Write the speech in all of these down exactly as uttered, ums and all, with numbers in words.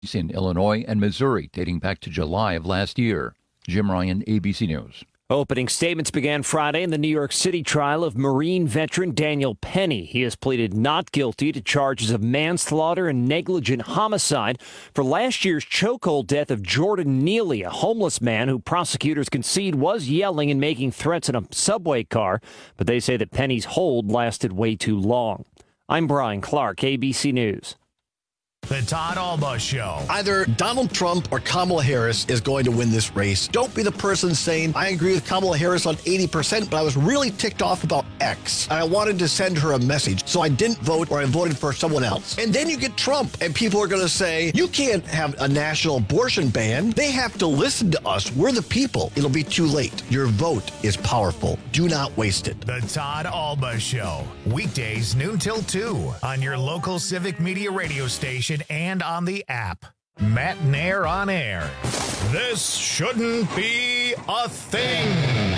in Illinois and Missouri dating back to July of last year. Jim Ryan, A B C News. Opening statements began Friday in the New York City trial of Marine veteran Daniel Penny. He has pleaded not guilty to charges of manslaughter and negligent homicide for last year's chokehold death of Jordan Neely, a homeless man who prosecutors concede was yelling and making threats in a subway car, but they say that Penny's hold lasted way too long. I'm Brian Clark, A B C News. The Todd Alba Show. Either Donald Trump or Kamala Harris is going to win this race. Don't be the person saying, I agree with Kamala Harris on eighty percent, but I was really ticked off about X. And I wanted to send her a message, so I didn't vote or I voted for someone else. And then you get Trump, and people are going to say, you can't have a national abortion ban. They have to listen to us. We're the people. It'll be too late. Your vote is powerful. Do not waste it. The Todd Alba Show. Weekdays noon till two on your local Civic Media radio station and on the app. Matt Nair on air. This shouldn't be a thing.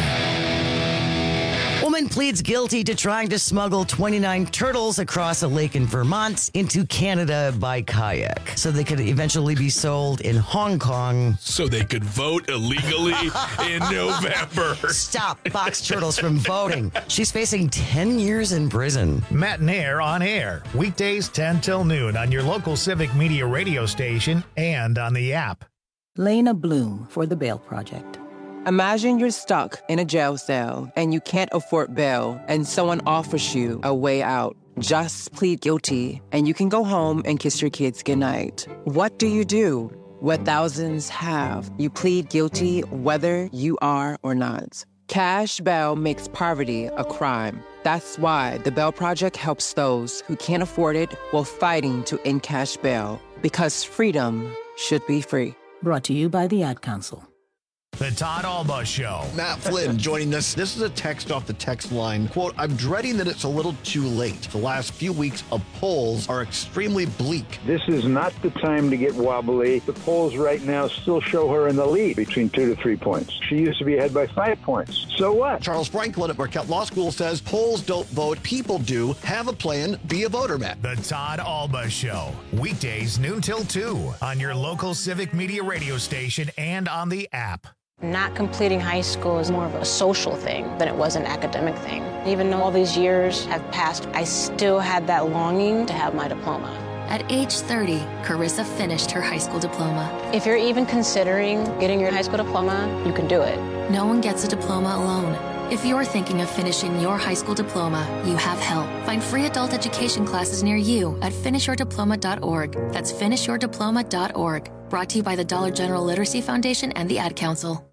Woman pleads guilty to trying to smuggle twenty-nine turtles across a lake in Vermont into Canada by kayak so they could eventually be sold in Hong Kong. So they could vote illegally in November. Stop box turtles from voting. She's facing ten years in prison. Matt Nair on air. Weekdays ten till noon on your local Civic Media radio station and on the app. Lena Bloom for the Bail Project. Imagine you're stuck in a jail cell and you can't afford bail and someone offers you a way out. Just plead guilty and you can go home and kiss your kids goodnight. What do you do? What thousands have. You plead guilty whether you are or not. Cash bail makes poverty a crime. That's why the Bail Project helps those who can't afford it while fighting to end cash bail. Because freedom should be free. Brought to you by the Ad Council. The Todd Alba Show. Matt Flynn joining us. This is a text off the text line. Quote, I'm dreading that it's a little too late. The last few weeks of polls are extremely bleak. This is not the time to get wobbly. The polls right now still show her in the lead between two to three points. She used to be ahead by five points. So what? Charles Franklin at Marquette Law School says polls don't vote, people do. Have a plan, be a voter, Matt. The Todd Alba Show. Weekdays noon till two on your local Civic Media radio station and on the app. Not completing high school is more of a social thing than it was an academic thing. Even though all these years have passed, I still had that longing to have my diploma. At age thirty, Carissa finished her high school diploma. If you're even considering getting your high school diploma, you can do it. No one gets a diploma alone. If you're thinking of finishing your high school diploma, you have help. Find free adult education classes near you at finish your diploma dot org. That's finish your diploma dot org. Brought to you by the Dollar General Literacy Foundation and the Ad Council.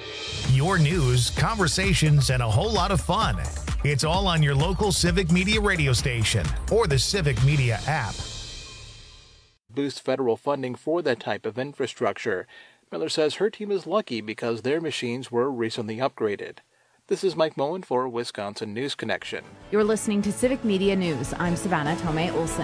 Your news, conversations, and a whole lot of fun. It's all on your local Civic Media radio station or the Civic Media app. Boost federal funding for that type of infrastructure. Miller says her team is lucky because their machines were recently upgraded. This is Mike Moen for Wisconsin News Connection. You're listening to Civic Media News. I'm Savannah Tomei Olson.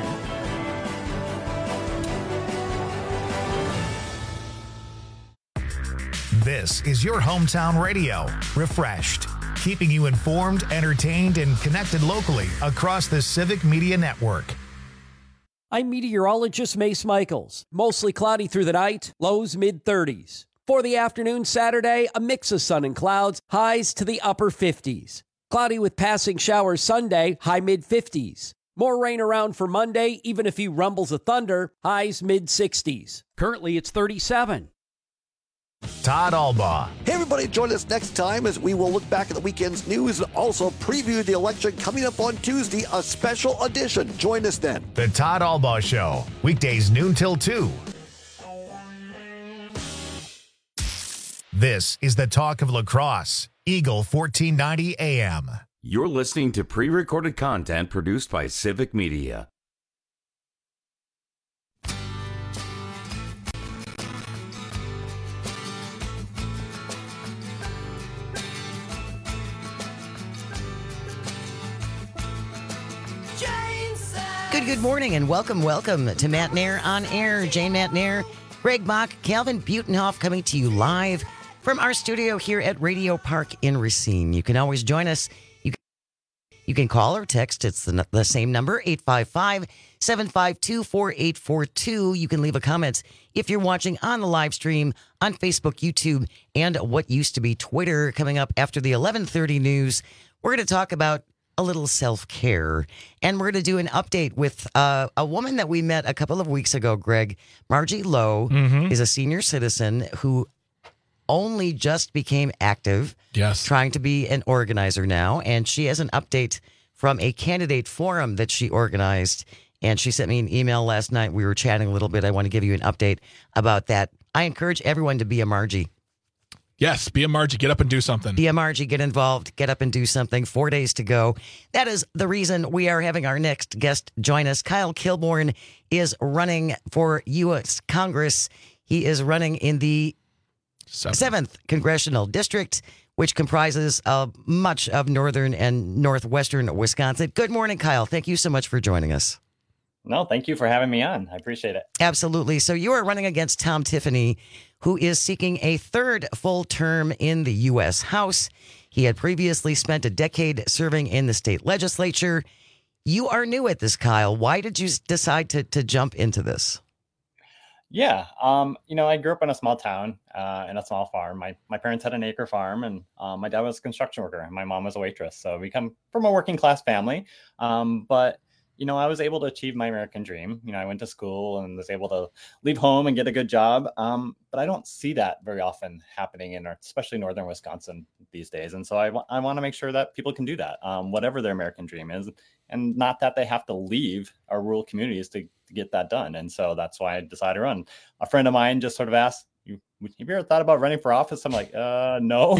This is your hometown radio, refreshed, keeping you informed, entertained, and connected locally across the Civic Media Network. I'm meteorologist Mace Michaels. Mostly cloudy through the night, lows mid thirties. For the afternoon Saturday, a mix of sun and clouds, highs to the upper fifties. Cloudy with passing showers Sunday, high mid fifties. More rain around for Monday, even a few rumbles of thunder, highs mid sixties. Currently it's thirty-seven. Todd Alba. Hey, everybody, join us next time as we will look back at the weekend's news and also preview the election coming up on Tuesday, a special edition. Join us then. The Todd Alba Show, weekdays noon till two. This is the talk of La Crosse, Eagle fourteen ninety A M. You're listening to pre-recorded content produced by Civic Media. Good, good morning and welcome, welcome to Matt Nair on Air. Jane Matt Nair, Greg Mock, Calvin Butenhoff coming to you live from our studio here at Radio Park in Racine. You can always join us. You can, You can call or text. It's the, the same number, eight five five, seven five two, four eight four two. You can leave a comment if you're watching on the live stream on Facebook, YouTube, and what used to be Twitter. Coming up after the eleven thirty news, we're going to talk about a little self-care, and we're going to do an update with uh, a woman that we met a couple of weeks ago, Greg. Margie Lowe Mhm. is a senior citizen who only just became active, yes, trying to be an organizer now, and she has an update from a candidate forum that she organized, and she sent me an email last night. We were chatting a little bit. I want to give you an update about that. I encourage everyone to be a Margie. Yes, be a Margie. Get up and do something. Be a Margie, get involved, get up and do something. Four days to go. That is the reason we are having our next guest join us. Kyle Kilborn is running for U S Congress. He is running in the Seventh, Seventh Congressional District, which comprises uh, much of northern and northwestern Wisconsin. Good morning, Kyle. Thank you so much for joining us. No, thank you for having me on. I appreciate it. Absolutely. So you are running against Tom Tiffany, who is seeking a third full term in the U S House. He had previously spent a decade serving in the state legislature. You are new at this, Kyle. Why did you decide to, to jump into this? Yeah, um, you know, I grew up in a small town uh, in a small farm. My my parents had an acre farm, and um, my dad was a construction worker, and my mom was a waitress. So we come from a working class family. Um, but you know, I was able to achieve my American dream. You know, I went to school and was able to leave home and get a good job. Um, but I don't see that very often happening in, our, especially northern Wisconsin these days. And so I, w- I want to make sure that people can do that, um, whatever their American dream is, and not that they have to leave our rural communities to, to get that done. And so that's why I decided to run. A friend of mine just sort of asked, "You, have you ever thought about running for office?" I'm like, uh, no.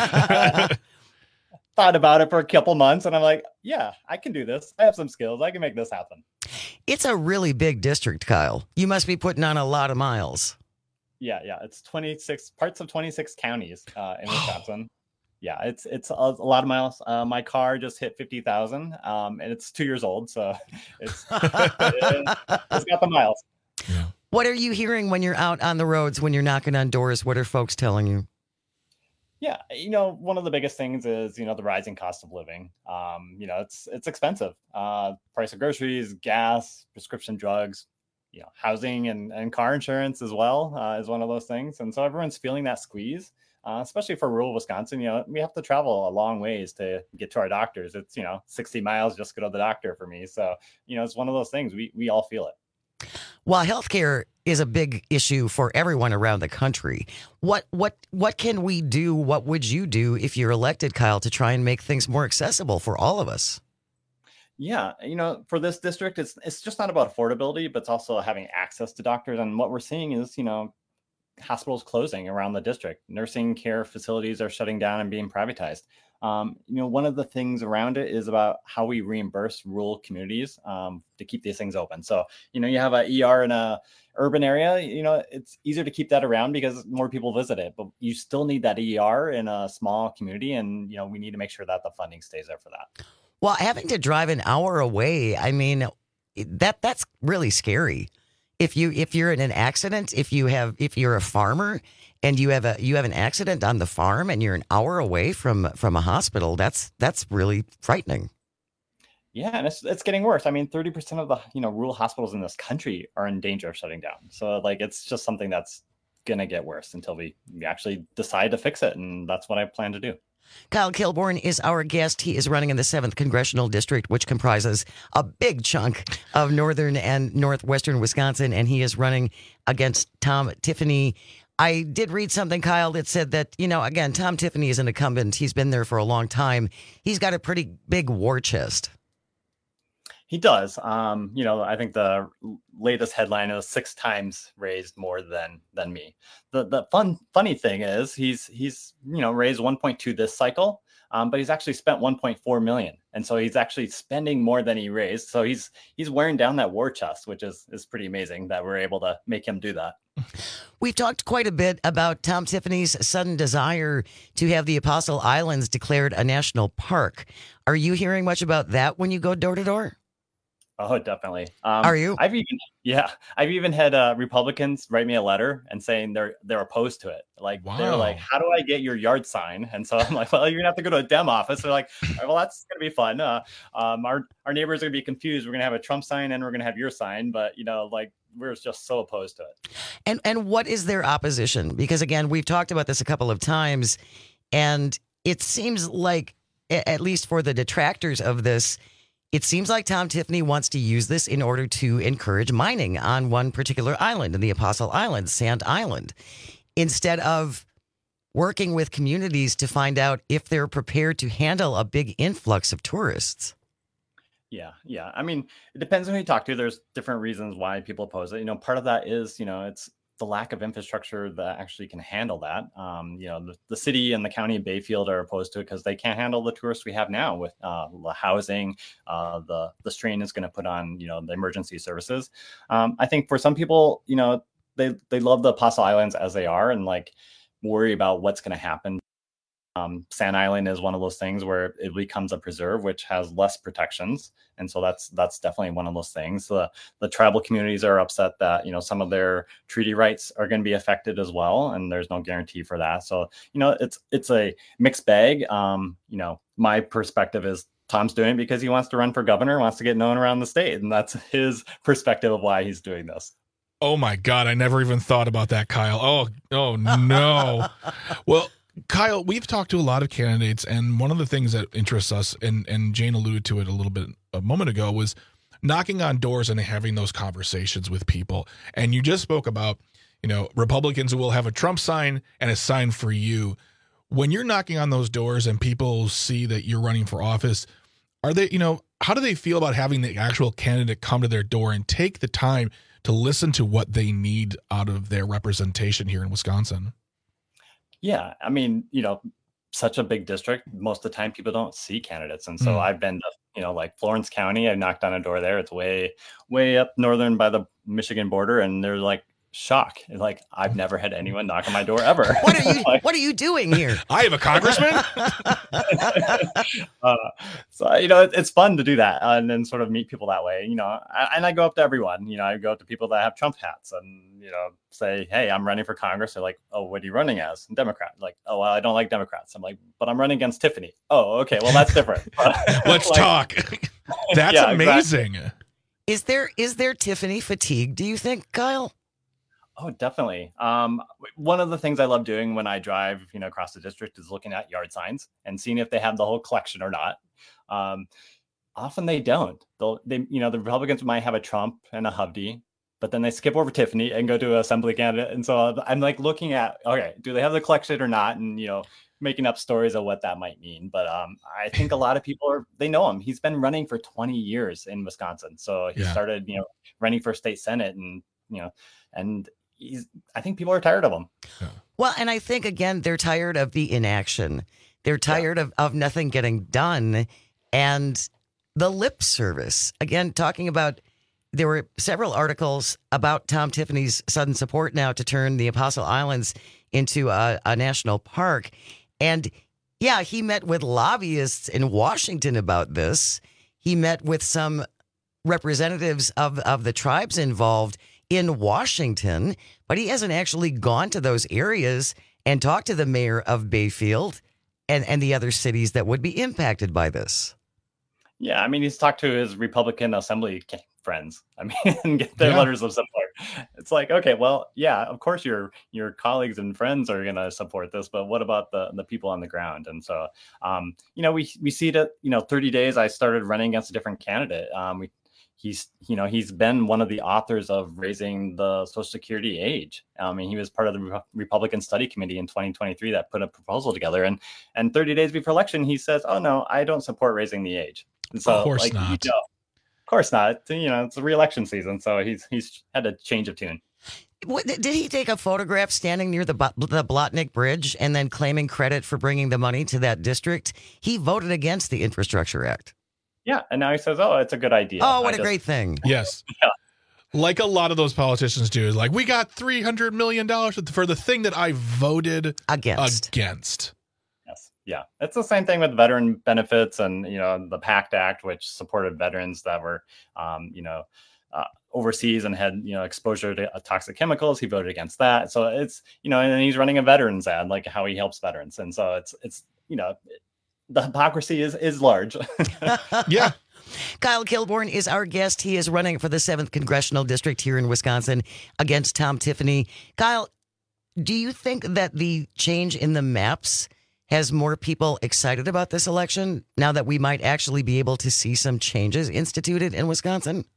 Thought about it for a couple months, and I'm like, yeah, I can do this. I have some skills. I can make this happen. It's a really big district, Kyle. You must be putting on a lot of miles. Yeah, yeah. It's twenty-six parts of twenty-six counties uh, in Wisconsin. Yeah, it's it's a, a lot of miles. Uh, my car just hit fifty thousand, um, and it's two years old, so it's, it's, it's got the miles. What are you hearing when you're out on the roads, when you're knocking on doors? What are folks telling you? Yeah, you know, one of the biggest things is, you know, the rising cost of living. Um, you know, it's it's expensive. Uh, price of groceries, gas, prescription drugs, you know, housing and, and car insurance as well uh, is one of those things. And so everyone's feeling that squeeze, uh, especially for rural Wisconsin. You know, we have to travel a long ways to get to our doctors. It's, you know, sixty miles just to go to the doctor for me. So, you know, it's one of those things. We we all feel it. While healthcare is a big issue for everyone around the country, what what what can we do? What would you do if you're elected, Kyle, to try and make things more accessible for all of us? Yeah, you know, for this district, it's it's just not about affordability, but it's also having access to doctors. And what we're seeing is, you know, hospitals closing around the district. Nursing care facilities are shutting down and being privatized. Um, you know, one of the things around it is about how we reimburse rural communities um, to keep these things open. So, you know, you have a E R in a urban area, you know, it's easier to keep that around because more people visit it, but you still need that E R in a small community. And, you know, we need to make sure that the funding stays there for that. Well, having to drive an hour away, I mean, that that's really scary. If you if you're in an accident, if you have if you're a farmer and you have a you have an accident on the farm and you're an hour away from from a hospital, that's that's really frightening. Yeah, and it's it's getting worse. I mean, thirty percent of the, you know, rural hospitals in this country are in danger of shutting down. So like it's just something that's going to get worse until we, we actually decide to fix it, and that's what I plan to do. Kyle Kilborn is our guest. He is running in the seventh Congressional District, which comprises a big chunk of northern and northwestern Wisconsin, and he is running against Tom Tiffany. I did read something, Kyle, that said that, you know, again, Tom Tiffany is an incumbent. He's been there for a long time. He's got a pretty big war chest. He does. Um, you know, I think the latest headline is six times raised more than than me. The the fun funny thing is he's he's you know raised one point two this cycle, um, but he's actually spent one point four million, and so he's actually spending more than he raised. So he's he's wearing down that war chest, which is is pretty amazing that we're able to make him do that. We've talked quite a bit about Tom Tiffany's sudden desire to have the Apostle Islands declared a national park. Are you hearing much about that when you go door to door? Oh, definitely. Um, Are you? I've even, yeah, I've even had uh, Republicans write me a letter and saying they're they're opposed to it. Like Wow. they're like, how do I get your yard sign? And so I'm like, well, you're gonna have to go to a Dem office. They're like, all right, well, that's gonna be fun. Uh, um, our our neighbors are gonna be confused. We're gonna have a Trump sign and we're gonna have your sign, but you know, like we're just so opposed to it. And and what is their opposition? Because again, we've talked about this a couple of times, and it seems like, at least for the detractors of this, it seems like Tom Tiffany wants to use this in order to encourage mining on one particular island, in the Apostle Islands, Sand Island, instead of working with communities to find out if they're prepared to handle a big influx of tourists. Yeah, yeah. I mean, it depends on who you talk to. There's different reasons why people oppose it. You know, part of that is, you know, it's the lack of infrastructure that actually can handle that. Um, you know, the, the city and the county of Bayfield are opposed to it because they can't handle the tourists we have now with uh, the housing, uh, the the strain is going to put on, you know, the emergency services. Um, I think for some people, you know, they they love the Apostle Islands as they are and like worry about what's going to happen. Um, Sand Island is one of those things where it becomes a preserve, which has less protections. And so that's that's definitely one of those things. The, the tribal communities are upset that, you know, some of their treaty rights are going to be affected as well. And there's no guarantee for that. So, you know, it's it's a mixed bag. Um, you know, my perspective is Tom's doing it because he wants to run for governor, wants to get known around the state. And that's his perspective of why he's doing this. Oh, my God. I never even thought about that, Kyle. Oh, oh, no. Well, Kyle, we've talked to a lot of candidates, and one of the things that interests us, and, and Jane alluded to it a little bit a moment ago, was knocking on doors and having those conversations with people. And you just spoke about, you know, Republicans who will have a Trump sign and a sign for you. When you're knocking on those doors and people see that you're running for office, are they, you know, how do they feel about having the actual candidate come to their door and take the time to listen to what they need out of their representation here in Wisconsin? Yeah, I mean, you know, such a big district, most of the time people don't see candidates. And so mm. I've been to, you know, like Florence County, I knocked on a door there. It's way, way up northern by the Michigan border. And they're like, shock. Like, I've never had anyone knock on my door ever. What are you like, What are you doing here? I have a congressman. uh, so, you know, it, it's fun to do that and then sort of meet people that way, you know, I, and I go up to everyone, you know, I go up to people that have Trump hats and, you know, say, hey, I'm running for Congress. They're like, oh, what are you running as? Democrat. Like, oh, well, I don't like Democrats. I'm like, but I'm running against Tiffany. Oh, okay. Well, that's different. Let's like, talk. That's yeah, amazing. Exactly. Is there is there Tiffany fatigue, do you think, Kyle? Oh, definitely. Um, one of the things I love doing when I drive, you know, across the district is looking at yard signs and seeing if they have the whole collection or not. Um, often they don't. They'll, they, you know, the Republicans might have a Trump and a Hovde, but then they skip over Tiffany and go to an assembly candidate. And so I'm like looking at, okay, do they have the collection or not? And, you know, making up stories of what that might mean. But um, I think a lot of people are, they know him. He's been running for twenty years in Wisconsin. So he yeah. started, you know, running for state Senate and, you know, and he's, I think people are tired of him. Yeah. Well, and I think, again, they're tired of the inaction. They're tired yeah. of, of nothing getting done. And the lip service, again, talking about, there were several articles about Tom Tiffany's sudden support now to turn the Apostle Islands into a, a national park. And yeah, he met with lobbyists in Washington about this. He met with some representatives of, of the tribes involved in Washington, but he hasn't actually gone to those areas and talked to the mayor of Bayfield and, and the other cities that would be impacted by this. Yeah, I mean, he's talked to his Republican Assembly friends. I mean, and get their yeah. letters of support. It's like, okay, well, yeah, of course your your colleagues and friends are going to support this, but what about the the people on the ground? And so, um, you know, we we see that, you know, thirty days I started running against a different candidate. Um, we he's, you know, he's been one of the authors of raising the Social Security age. I mean, he was part of the Re- Republican Study Committee in twenty twenty-three that put a proposal together, and and thirty days before election, he says, "Oh no, I don't support raising the age." And so, of course like, not. You know, of course not. You know, it's a re-election season, so he's he's had a change of tune. What, did he take a photograph standing near the the Blotnick Bridge and then claiming credit for bringing the money to that district? He voted against the Infrastructure Act. Yeah, and now he says, "Oh, it's a good idea." Oh, what I a just, great thing! Yes, yeah. Like a lot of those politicians do. Like, we got three hundred million dollars for the thing that I voted against. Against. Yes. Yeah, it's the same thing with veteran benefits and, you know, the PACT Act, which supported veterans that were, um, you know, uh, overseas and had, you know, exposure to uh, toxic chemicals. He voted against that. So it's, you know, and he's running a veterans ad, like how he helps veterans. And so it's, it's, you know, the hypocrisy is, is large. Yeah. Kyle Kilborn is our guest. He is running for the seventh Congressional District here in Wisconsin against Tom Tiffany. Kyle, do you think that the change in the maps has more people excited about this election now that we might actually be able to see some changes instituted in Wisconsin?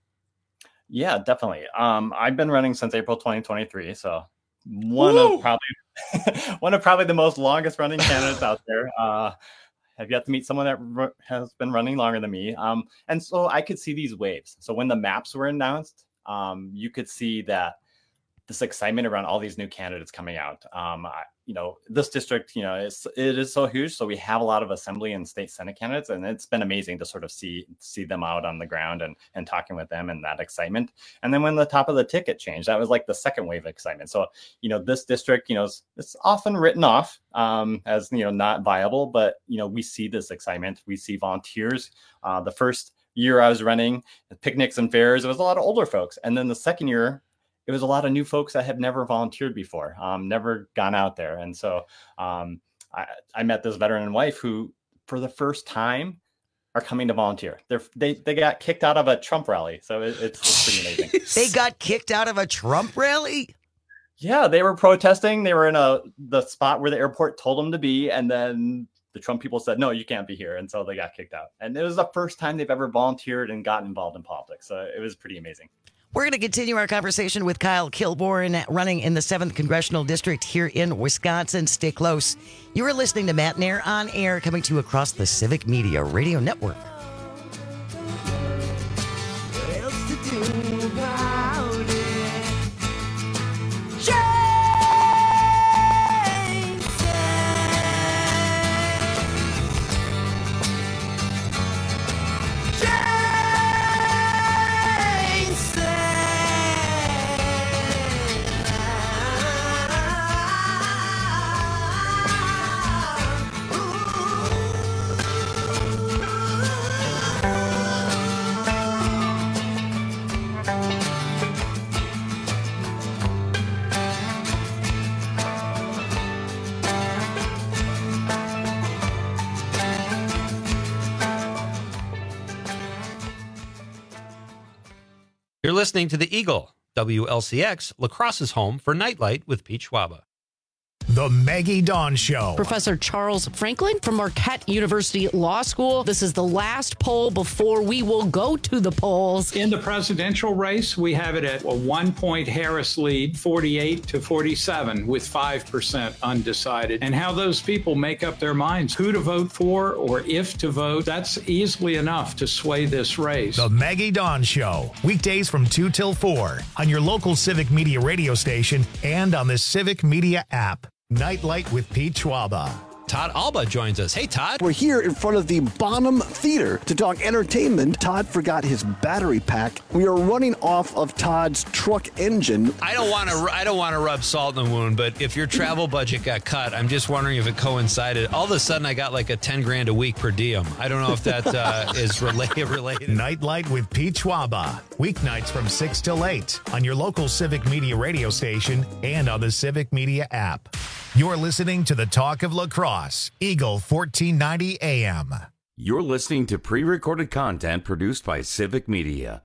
Yeah, definitely. Um, I've been running since April twenty twenty-three, so one Woo! of probably one of probably the most longest running candidates out there. Uh, have yet to meet someone that r- has been running longer than me. Um, and so I could see these waves. So when the maps were announced, um, you could see that this excitement around all these new candidates coming out. Um, I, you know, this district, you know, it's, it is so huge. So we have a lot of assembly and state senate candidates, and it's been amazing to sort of see see them out on the ground and and talking with them and that excitement. And then when the top of the ticket changed, that was like the second wave of excitement. So, you know, this district, you know, it's, it's often written off um, as, you know, not viable, but, you know, we see this excitement. We see volunteers. Uh, the first year I was running picnics and fairs, it was a lot of older folks. And then the second year, it was a lot of new folks that had never volunteered before, um, never gone out there. And so um, I, I met this veteran and wife who, for the first time, are coming to volunteer. They're, they they got kicked out of a Trump rally. So it, it's, it's pretty amazing. They got kicked out of a Trump rally? Yeah, they were protesting. They were in a the spot where the airport told them to be. And then the Trump people said, no, you can't be here. And so they got kicked out. And it was the first time they've ever volunteered and gotten involved in politics. So it was pretty amazing. We're going to continue our conversation with Kyle Kilborn, running in the seventh Congressional District here in Wisconsin. Stay close. You are listening to Matt Nair on Air, coming to you across the Civic Media Radio Network. What else to do about it? You're listening to The Eagle, W L C X, La Crosse's home for Nightlight with Pete Schwaba. The Maggie Dawn Show. Professor Charles Franklin from Marquette University Law School. This is the last poll before we will go to the polls. In the presidential race, we have it at a one-point Harris lead, forty-eight to forty-seven, with five percent undecided. And how those people make up their minds, who to vote for or if to vote, that's easily enough to sway this race. The Maggie Dawn Show. Weekdays from two till four on your local Civic Media radio station and on the Civic Media app. Nightlight with Pete Schwaba. Todd Alba joins us. Hey, Todd. We're here in front of the Bonham Theater to talk entertainment. Todd forgot his battery pack. We are running off of Todd's truck engine. I don't want to. I don't want to rub salt in the wound, but if your travel budget got cut, I'm just wondering if it coincided. All of a sudden, I got like a ten grand a week per diem. I don't know if that uh, is related. Related. Nightlight with Pete Schwaba. Weeknights from six till eight on your local Civic Media radio station and on the Civic Media app. You're listening to the Talk of La Crosse, Eagle fourteen ninety A M. You're listening to pre-recorded content produced by Civic Media.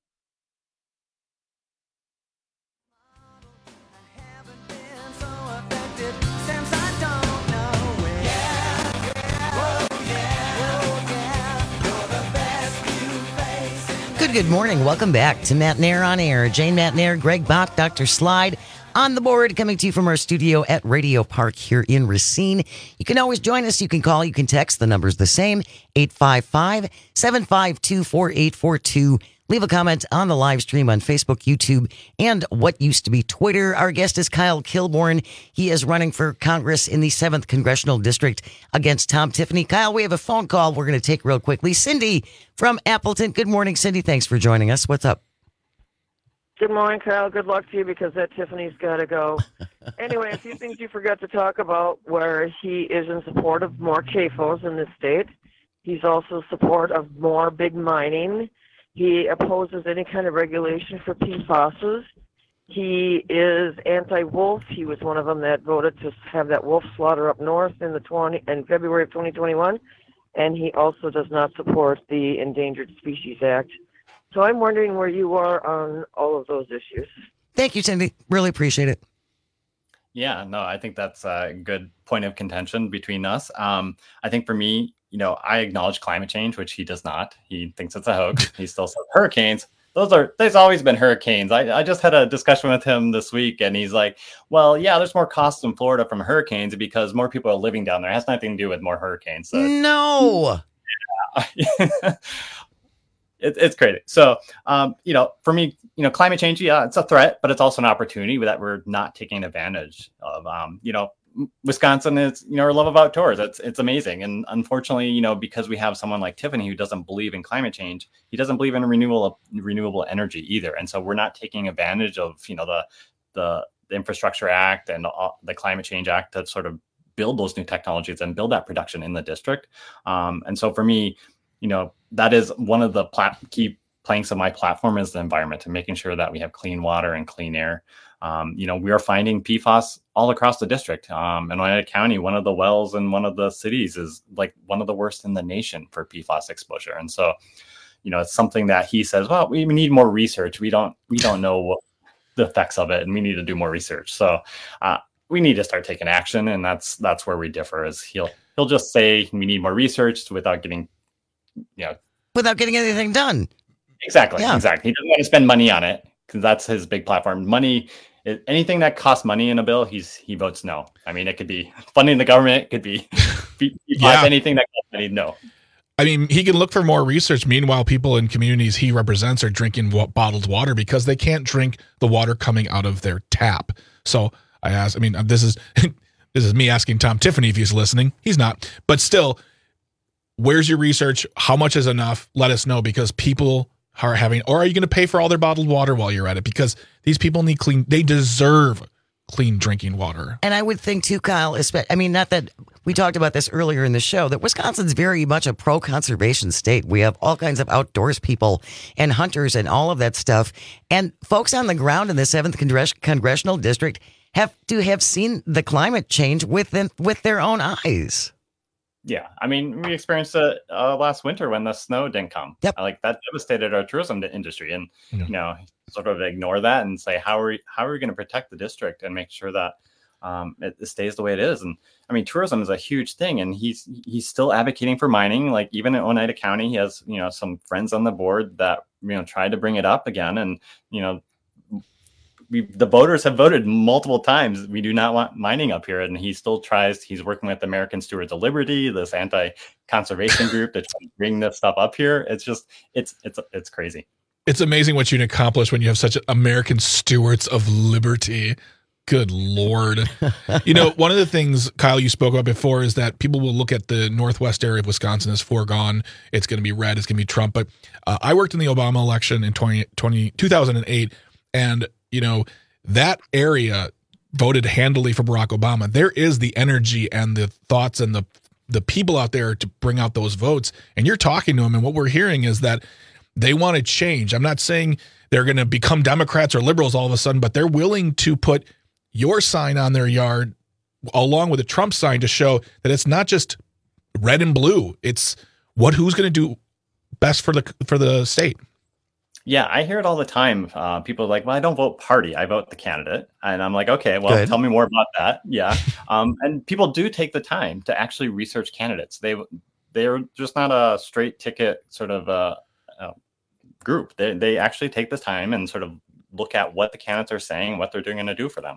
Good, good morning. Welcome back to Matt Nair on Air. Jane Matt Nair, Greg Bach, Doctor Slide on the board, coming to you from our studio at Radio Park here in Racine. You can always join us. You can call, you can text. The number's the same, eight five five, seven five two, four eight four two. Leave a comment on the live stream on Facebook, YouTube, and what used to be Twitter. Our guest is Kyle Kilborn. He is running for Congress in the seventh Congressional District against Tom Tiffany. Kyle, we have a phone call we're going to take real quickly. Cindy from Appleton. Good morning, Cindy. Thanks for joining us. What's up? Good morning, Kyle. Good luck to you because that Tiffany's got to go. Anyway, a few things you forgot to talk about where he is in support of more C A F Os in the state. He's also in support of more big mining. He opposes any kind of regulation for P FASs. He is anti-wolf. He was one of them that voted to have that wolf slaughter up north in the twenty in February of twenty twenty-one. And he also does not support the Endangered Species Act. So I'm wondering where you are on all of those issues. Thank you, Cindy. Really appreciate it. Yeah, no, I think that's a good point of contention between us. Um, I think for me, you know, I acknowledge climate change, which he does not. He thinks it's a hoax. He still says hurricanes. Those are, there's always been hurricanes. I, I just had a discussion with him this week and he's like, well, yeah, there's more costs in Florida from hurricanes because more people are living down there. It has nothing to do with more hurricanes. So, no. Yeah. It, it's crazy. So, um, you know, for me, you know, climate change, yeah, it's a threat, but it's also an opportunity that we're not taking advantage of. Um, you know, Wisconsin is, you know, our love of outdoors. It's it's amazing. And unfortunately, you know, because we have someone like Tiffany who doesn't believe in climate change, he doesn't believe in renewable renewable energy either. And so we're not taking advantage of, you know, the the, the Infrastructure Act and the, the Climate Change Act to sort of build those new technologies and build that production in the district. Um, and so for me, you know, that is one of the plat- key planks of my platform is the environment and making sure that we have clean water and clean air. Um, you know, we are finding P FAS all across the district. Um, in Oneida County, one of the wells in one of the cities is like one of the worst in the nation for P FAS exposure. And so, you know, it's something that he says, well, we need more research. We don't, we don't know what the effects of it and we need to do more research. So uh, we need to start taking action. And that's, that's where we differ is he'll, he'll just say we need more research without getting, you know, without getting anything done. Exactly. Yeah. Exactly. He doesn't want to spend money on it because that's his big platform. Money, it, anything that costs money in a bill, he's he votes no. I mean, it could be funding the government, it could be Yeah. anything that costs money, no. I mean, he can look for more research. Meanwhile, people in communities he represents are drinking wa- bottled water because they can't drink the water coming out of their tap. So I asked, I mean, this is this is me asking Tom Tiffany if he's listening. He's not. But still, where's your research? How much is enough? Let us know because people are having, or are you going to pay for all their bottled water while you're at it? Because these people need clean, they deserve clean drinking water. And I would think too, Kyle, I mean, not that we talked about this earlier in the show, that Wisconsin's very much a pro-conservation state. We have all kinds of outdoors people and hunters and all of that stuff. And folks on the ground in the seventh Congress- Congressional District have to have seen the climate change with them, with their own eyes. Yeah, I mean, we experienced it uh, last winter when the snow didn't come. Yep. Like that devastated our tourism industry, and Yeah. you know, sort of ignore that and say, how are we, how are we going to protect the district and make sure that um, it, it stays the way it is? And I mean, tourism is a huge thing, and he's he's still advocating for mining. Like even in Oneida County, he has you know some friends on the board that you know tried to bring it up again, and you know. We, the voters have voted multiple times. We do not want mining up here. And he still tries, he's working with American Stewards of Liberty, this anti-conservation group to try to bring this stuff up here. It's just, it's, it's, it's crazy. It's amazing what you can accomplish when you have such American Stewards of Liberty. Good Lord. You know, one of the things, Kyle, you spoke about before is that people will look at the northwest area of Wisconsin as foregone. It's going to be red. It's going to be Trump. But uh, I worked in the Obama election in twenty, twenty, two thousand eight, and you know, that area voted handily for Barack Obama. There is the energy and the thoughts and the the people out there to bring out those votes. And you're talking to them, and what we're hearing is that they want to change. I'm not saying they're going to become Democrats or liberals all of a sudden, but they're willing to put your sign on their yard along with a Trump sign to show that it's not just red and blue. It's what who's going to do best for the for the state. Yeah, I hear it all the time. Uh, people are like, well, I don't vote party. I vote the candidate. And I'm like, okay, well, Good. Tell me more about that. Yeah. Um, and people do take the time to actually research candidates. They, they're just not a straight ticket sort of uh, uh, group. They, they actually take the time and sort of look at what the candidates are saying, what they're doing going to do for them.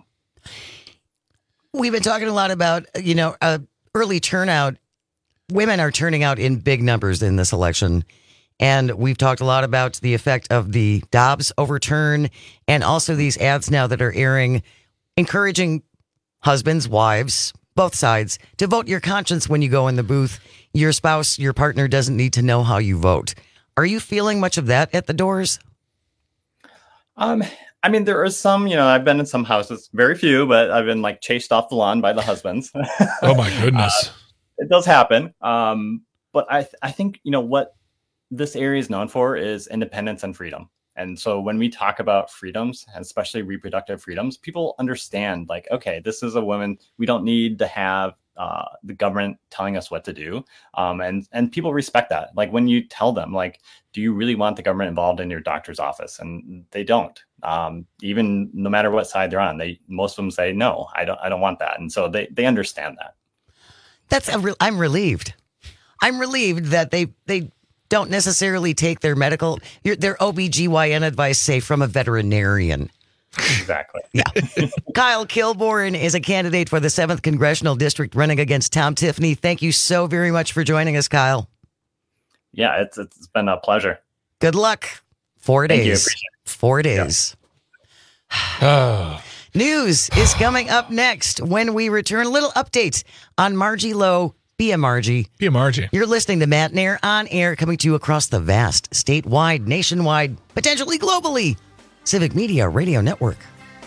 We've been talking a lot about, you know, uh, early turnout. Women are turning out in big numbers in this election. And we've talked a lot about the effect of the Dobbs overturn and also these ads now that are airing, encouraging husbands, wives, both sides to vote your conscience when you go in the booth. Your spouse, your partner doesn't need to know how you vote. Are you feeling much of that at the doors? Um, I mean, there are some, you know, I've been in some houses, very few, but I've been like chased off the lawn by the husbands. Oh my goodness. uh, it does happen. Um, but I, th- I think, you know, what this area is known for is independence and freedom. And so when we talk about freedoms, especially reproductive freedoms, people understand like, okay, this is a woman. We don't need to have uh, the government telling us what to do. Um, and, and people respect that. Like when you tell them, like, do you really want the government involved in your doctor's office? And they don't. Um, even no matter what side they're on, they most of them say, no, I don't I don't want that. And so they, they understand that. That's a re- I'm relieved. I'm relieved that they they don't necessarily take their medical, their O B G Y N advice, say, from a veterinarian. Exactly. Yeah. Kyle Kilborn is a candidate for the seventh Congressional District running against Tom Tiffany. Thank you so very much for joining us, Kyle. Yeah, it's it's been a pleasure. Good luck. Four Thank days. You, Four days. Yeah. News is coming up next when we return. A little update on Margie Lowe. Be a Margie. Be a Margie. You're listening to Matt Nair on air, coming to you across the vast, statewide, nationwide, potentially globally, Civic Media Radio Network.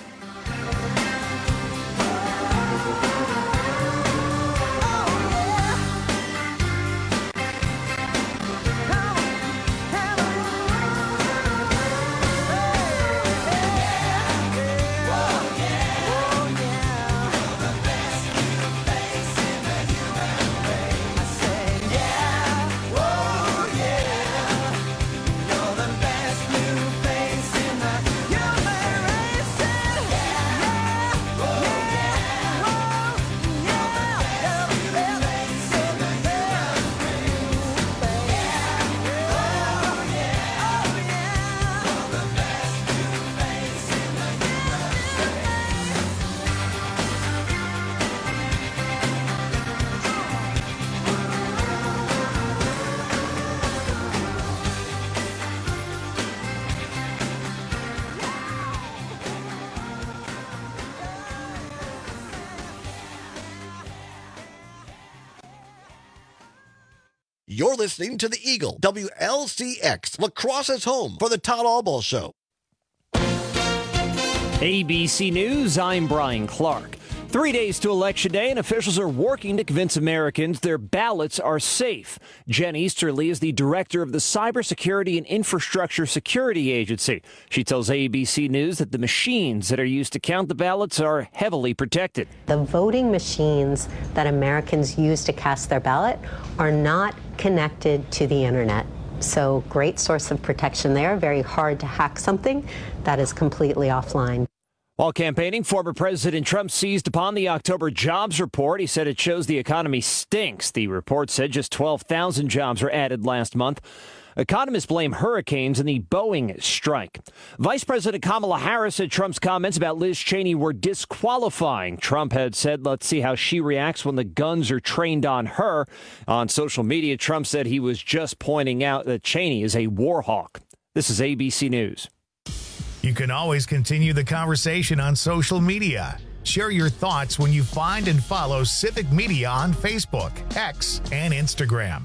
You're listening to the Eagle, W L C X, Lacrosse's home for the Todd Albaugh Show. A B C News, I'm Brian Clark. Three days to Election Day, and officials are working to convince Americans their ballots are safe. Jen Easterly is the director of the Cybersecurity and Infrastructure Security Agency. She tells A B C News that the machines that are used to count the ballots are heavily protected. The voting machines that Americans use to cast their ballot are not connected to the internet. So great source of protection there. Very hard to hack something that is completely offline. While campaigning, former President Trump seized upon the October jobs report. He said it shows the economy stinks. The report said just twelve thousand jobs were added last month. Economists blame hurricanes and the Boeing strike. Vice President Kamala Harris said Trump's comments about Liz Cheney were disqualifying. Trump had said, let's see how she reacts when the guns are trained on her. On social media, Trump said he was just pointing out that Cheney is a war hawk. This is A B C News. You can always continue the conversation on social media. Share your thoughts when you find and follow Civic Media on Facebook, X, and Instagram.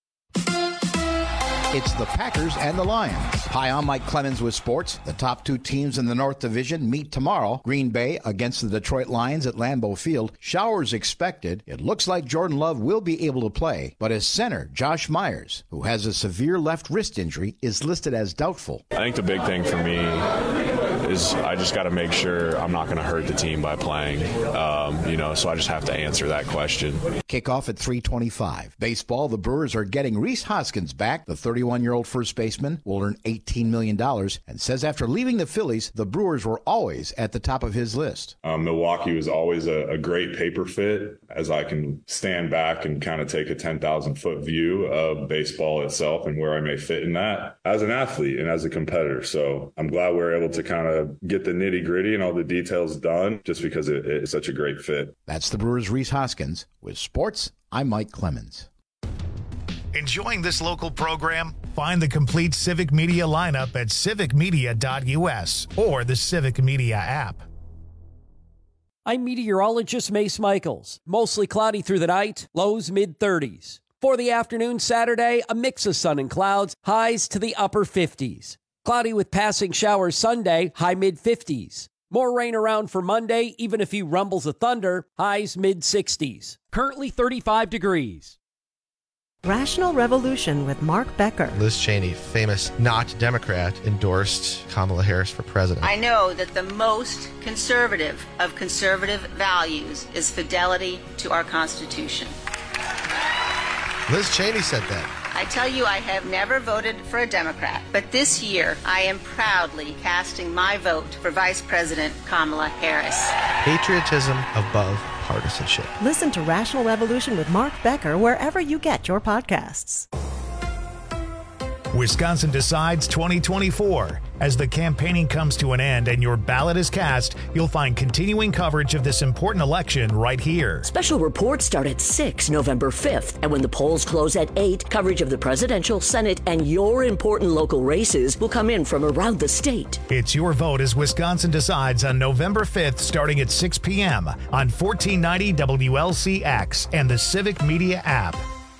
It's the Packers and the Lions. Hi, I'm Mike Clemens with sports. The top two teams in the North Division meet tomorrow. Green Bay against the Detroit Lions at Lambeau Field. Showers expected. It looks like Jordan Love will be able to play, but his center, Josh Myers, who has a severe left wrist injury, is listed as doubtful. I think the big thing for me is I just got to make sure I'm not going to hurt the team by playing, um, you know, so I just have to answer that question. Kickoff at three twenty-five. Baseball, the Brewers are getting Rhys Hoskins back. The thirty-one-year-old first baseman will earn eighteen million dollars and says after leaving the Phillies, the Brewers were always at the top of his list. Um, Milwaukee was always a, a great paper fit, as I can stand back and kind of take a ten thousand foot view of baseball itself and where I may fit in that as an athlete and as a competitor. So I'm glad we're able to kind of get the nitty gritty and all the details done just because it, it's such a great fit. That's the Brewers' Rhys Hoskins. With sports, I'm Mike Clemens. Enjoying this local program? Find the complete Civic Media lineup at civic media dot u s or the Civic Media app. I'm meteorologist Mace Michaels. Mostly cloudy through the night, lows mid thirties. For the afternoon Saturday, a mix of sun and clouds, highs to the upper fifties. Cloudy with passing showers Sunday, high mid-fifties. More rain around for Monday, even a few rumbles of thunder, highs mid-sixties. Currently thirty-five degrees. Rational Revolution with Mark Becker. Liz Cheney, famous not Democrat, endorsed Kamala Harris for president. I know that the most conservative of conservative values is fidelity to our Constitution. Liz Cheney said that. I tell you, I have never voted for a Democrat, but this year I am proudly casting my vote for Vice President Kamala Harris. Patriotism above partisanship. Listen to Rational Revolution with Mark Becker wherever you get your podcasts. Wisconsin Decides twenty twenty-four. As the campaigning comes to an end and your ballot is cast, you'll find continuing coverage of this important election right here. Special reports start at six, November fifth. And when the polls close at eight, coverage of the presidential, Senate, and your important local races will come in from around the state. It's your vote as Wisconsin Decides on November fifth, starting at six p.m. on fourteen ninety W L C X and the Civic Media app.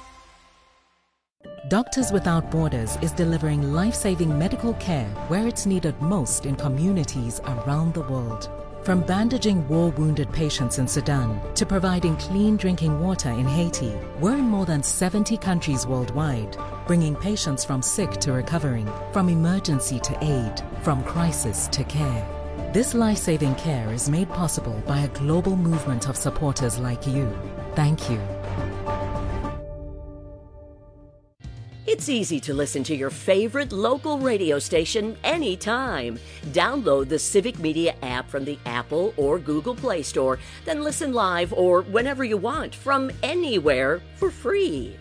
Doctors Without Borders is delivering life-saving medical care where it's needed most in communities around the world. From bandaging war-wounded patients in Sudan to providing clean drinking water in Haiti, we're in more than seventy countries worldwide, bringing patients from sick to recovering, from emergency to aid, from crisis to care. This life-saving care is made possible by a global movement of supporters like you. Thank you. It's easy to listen to your favorite local radio station anytime. Download the Civic Media app from the Apple or Google Play Store, then listen live or whenever you want from anywhere for free.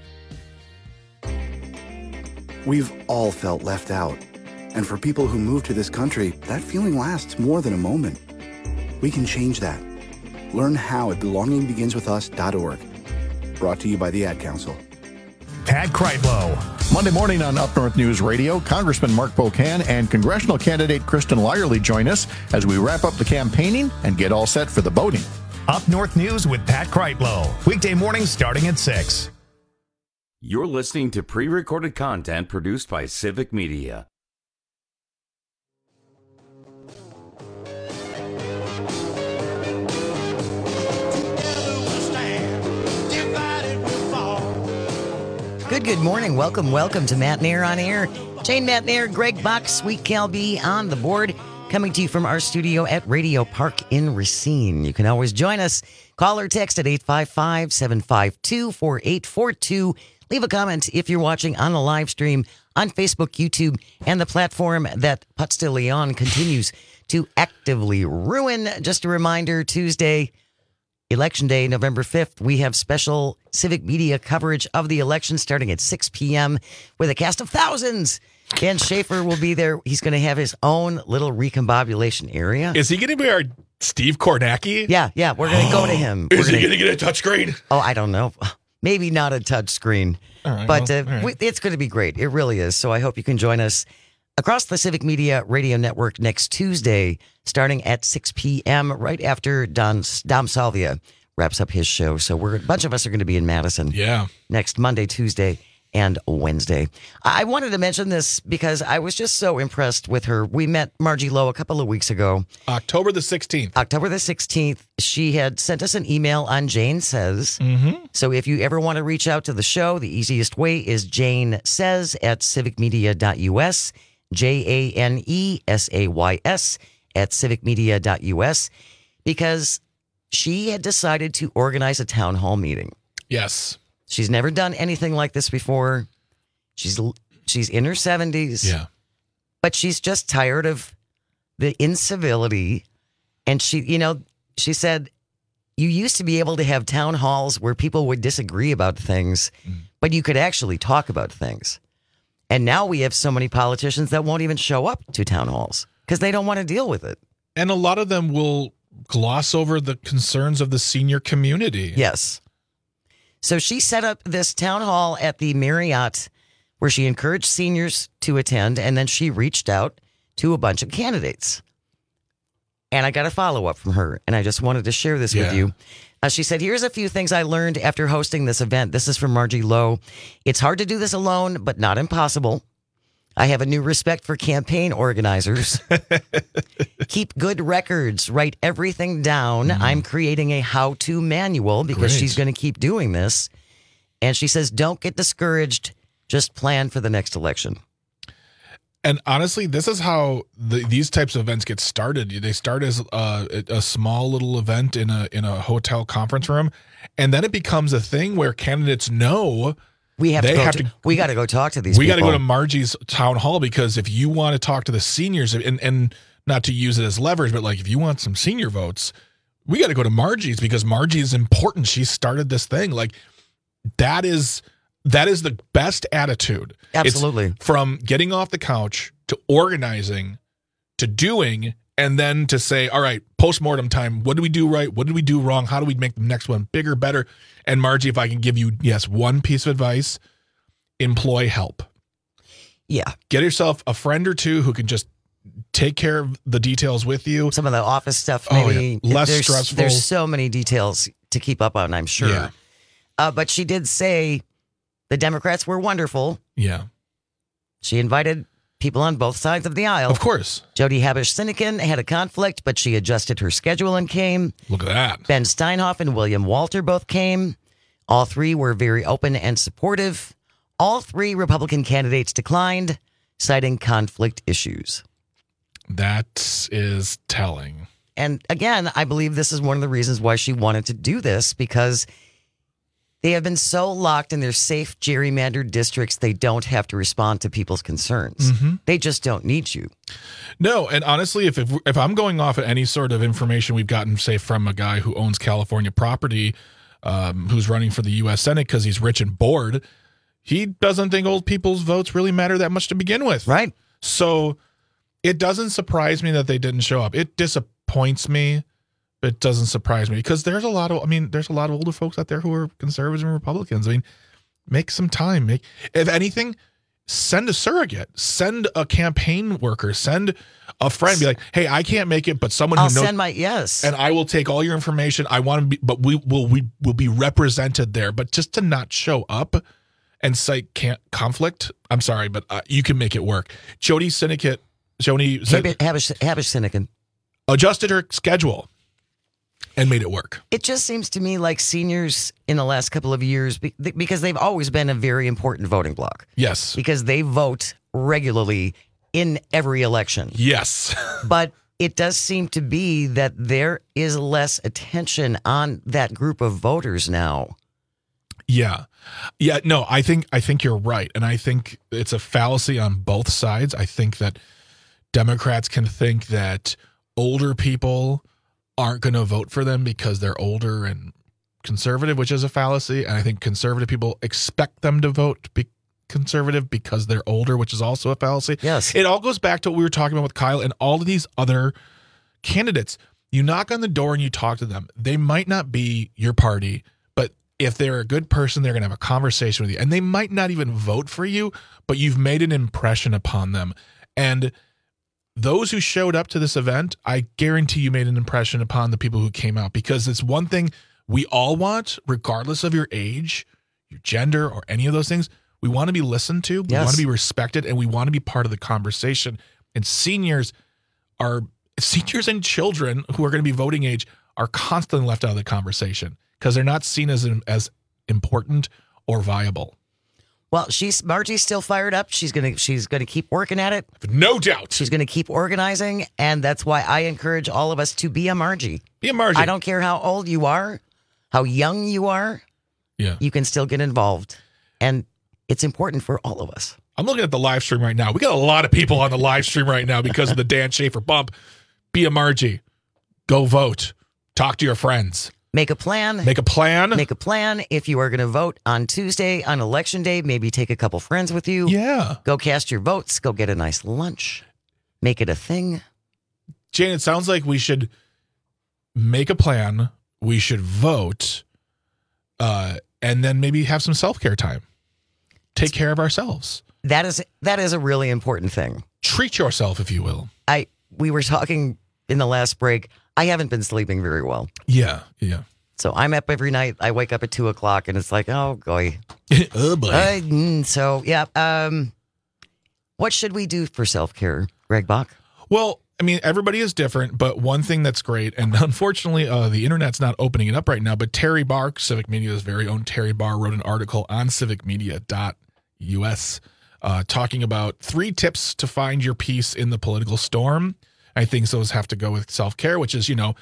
We've all felt left out. And for people who move to this country, that feeling lasts more than a moment. We can change that. Learn how at belonging begins with us dot org. Brought to you by the Ad Council. Pat Kreitlow. Monday morning on Up North News Radio, Congressman Mark Pocan and congressional candidate Kristen Lyerly join us as we wrap up the campaigning and get all set for the voting. Up North News with Pat Kreitlow. Weekday mornings starting at six. You're listening to pre-recorded content produced by Civic Media. Good, good morning. Welcome, welcome to Matt Nair on Air. Jane Matt Nair, Greg Buck, Sweet Cal B on the board, coming to you from our studio at Radio Park in Racine. You can always join us. Call or text at eight five five, seven five two, four eight four two. Leave a comment if you're watching on the live stream on Facebook, YouTube, and the platform that Putz de Leon continues to actively ruin. Just a reminder, Tuesday, Election Day, November fifth, we have special Civic Media coverage of the election starting at six p.m. with a cast of thousands. Dan Schaefer will be there. He's going to have his own little recombobulation area. Is he going to be our Steve Kornacki? Yeah, yeah, we're going to go to him. Is we're he going to get a touchscreen? Oh, I don't know. Maybe not a touch screen, right, but well, uh, right. we, it's going to be great. It really is. So I hope you can join us across the Civic Media Radio Network next Tuesday, starting at six p.m. right after Don, Dom Salvia wraps up his show. So we're a bunch of us are going to be in Madison. Yeah. Next Monday, Tuesday, and Wednesday. I wanted to mention this because I was just so impressed with her. We met Margie Lowe a couple of weeks ago. October the sixteenth. October the sixteenth. She had sent us an email on Jane Says. Mm-hmm. So if you ever want to reach out to the show, the easiest way is Jane Says at civic media dot u s. J A N E S A Y S at civic media dot u s, because she had decided to organize a town hall meeting. Yes. She's never done anything like this before. She's she's in her seventies. Yeah. But she's just tired of the incivility. And she, you know, she said, you used to be able to have town halls where people would disagree about things, mm. but you could actually talk about things. And now we have so many politicians that won't even show up to town halls because they don't want to deal with it. And a lot of them will gloss over the concerns of the senior community. Yes. So she set up this town hall at the Marriott where she encouraged seniors to attend, and then she reached out to a bunch of candidates. And I got a follow-up from her, and I just wanted to share this Yeah. with you. Uh, she said, here's a few things I learned after hosting this event. This is from Margie Lowe. It's hard to do this alone, but not impossible. I have a new respect for campaign organizers. Keep good records. Write everything down. Mm. I'm creating a how-to manual because Great. she's going to keep doing this. And she says, don't get discouraged. Just plan for the next election. And honestly, this is how the, these types of events get started. They start as a, a small little event in a in a hotel conference room, and then it becomes a thing where candidates know we have they to go have to, to. We got to go talk to these. We got people. to go to Margie's town hall because if you want to talk to the seniors, and and not to use it as leverage, but like if you want some senior votes, we got to go to Margie's because Margie is important. She started this thing. Like that is. That is the best attitude. Absolutely. It's from getting off the couch to organizing to doing and then to say, all right, postmortem time. What did we do right? What did we do wrong? How do we make the next one bigger, better? And Margie, if I can give you, yes, one piece of advice, employ help. Yeah. Get yourself a friend or two who can just take care of the details with you. Some of the office stuff, maybe. Oh, yeah. Less there's, stressful. There's so many details to keep up on, I'm sure. Yeah. Uh, but she did say the Democrats were wonderful. Yeah. She invited people on both sides of the aisle. Of course. Jody Habush-Sinekin had a conflict, but she adjusted her schedule and came. Look at that. Ben Steinhoff and William Walter both came. All three were very open and supportive. All three Republican candidates declined, citing conflict issues. That is telling. And again, I believe this is one of the reasons why she wanted to do this, because they have been so locked in their safe gerrymandered districts, they don't have to respond to people's concerns. Mm-hmm. They just don't need you. No, and honestly, if, if if I'm going off of any sort of information we've gotten, say, from a guy who owns California property, um, who's running for the U S Senate because he's rich and bored, he doesn't think old people's votes really matter that much to begin with. Right. So it doesn't surprise me that they didn't show up. It disappoints me. It doesn't surprise me because there's a lot of, I mean, there's a lot of older folks out there who are conservatives and Republicans. I mean, make some time. Make, if anything, send a surrogate, send a campaign worker, send a friend. Be like, hey, I can't make it, but someone I'll who knows. send my yes, and I will take all your information. I want to be, but we will we will be represented there. But just to not show up and cite can't conflict. I'm sorry, but uh, you can make it work. Jody Sinekin, Jody Habush-Sinekin adjusted her schedule and made it work. It just seems to me like seniors in the last couple of years, because they've always been a very important voting bloc. Yes. Because they vote regularly in every election. Yes. But it does seem to be that there is less attention on that group of voters now. Yeah. Yeah, no, I think I think you're right. And I think it's a fallacy on both sides. I think that Democrats can think that older people aren't going to vote for them because they're older and conservative, which is a fallacy. And I think conservative people expect them to vote be conservative because they're older, which is also a fallacy. Yes. It all goes back to what we were talking about with Kyle and all of these other candidates. You knock on the door and you talk to them. They might not be your party, but if they're a good person, they're going to have a conversation with you. And they might not even vote for you, but you've made an impression upon them. And those who showed up to this event, I guarantee you made an impression upon the people who came out, because it's one thing we all want, regardless of your age, your gender, or any of those things. We want to be listened to, we Yes. want to be respected, and we want to be part of the conversation. And seniors are seniors and children who are going to be voting age are constantly left out of the conversation because they're not seen as as important or viable. Well, she's Margie's still fired up. She's gonna she's gonna keep working at it. No doubt. She's gonna keep organizing, and that's why I encourage all of us to be a Margie. Be a Margie. I don't care how old you are, how young you are. Yeah. You can still get involved. And it's important for all of us. I'm looking at the live stream right now. We got a lot of people on the live stream right now because of the Dan Schaefer bump. Be a Margie. Go vote. Talk to your friends. Make a plan. Make a plan. Make a plan. If you are going to vote on Tuesday, on election day, maybe take a couple friends with you. Yeah. Go cast your votes. Go get a nice lunch. Make it a thing. Jane, it sounds like we should make a plan. We should vote. Uh, and then maybe have some self-care time. Take care of ourselves. That is that is a really important thing. Treat yourself, if you will. I we were talking in the last break. I haven't been sleeping very well. Yeah, yeah. So I'm up every night. I wake up at two o'clock, and it's like, oh boy, oh boy. Uh, mm, so yeah, um, What should we do for self-care, Greg Bach? Well, I mean, everybody is different, but one thing that's great, and unfortunately, uh, the internet's not opening it up right now, but Terry Barr, Civic Media's very own Terry Barr, wrote an article on civic media dot U S uh, talking about three tips to find your peace in the political storm. I think those have to go with self-care, which is, you know,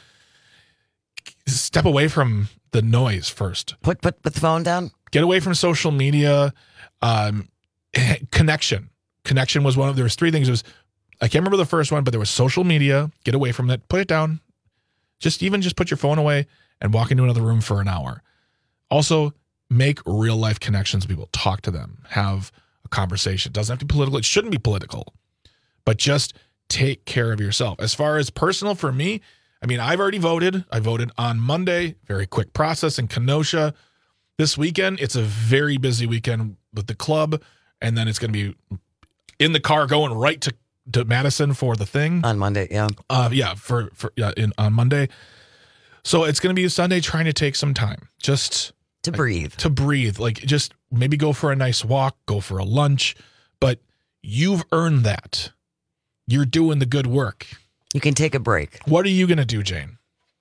step away from the noise first. Put put, put the phone down. Get away from social media. Um, connection. Connection was one of, there was three things. It was, I can't remember the first one, but there was social media. Get away from that. Put it down. Just even just put your phone away and walk into another room for an hour. Also, make real life connections with people. Talk to them. Have a conversation. It doesn't have to be political. It shouldn't be political. But just take care of yourself. As far as personal for me, I mean, I've already voted. I voted on Monday. Very quick process in Kenosha. This weekend, it's a very busy weekend with the club. And then it's going to be in the car going right to to Madison for the thing on Monday. Yeah. Uh, yeah. For, for, yeah, in, on Monday. So it's going to be a Sunday trying to take some time just to breathe, to breathe, like just maybe go for a nice walk, go for a lunch, but you've earned that. You're doing the good work. You can take a break. What are you going to do, Jane?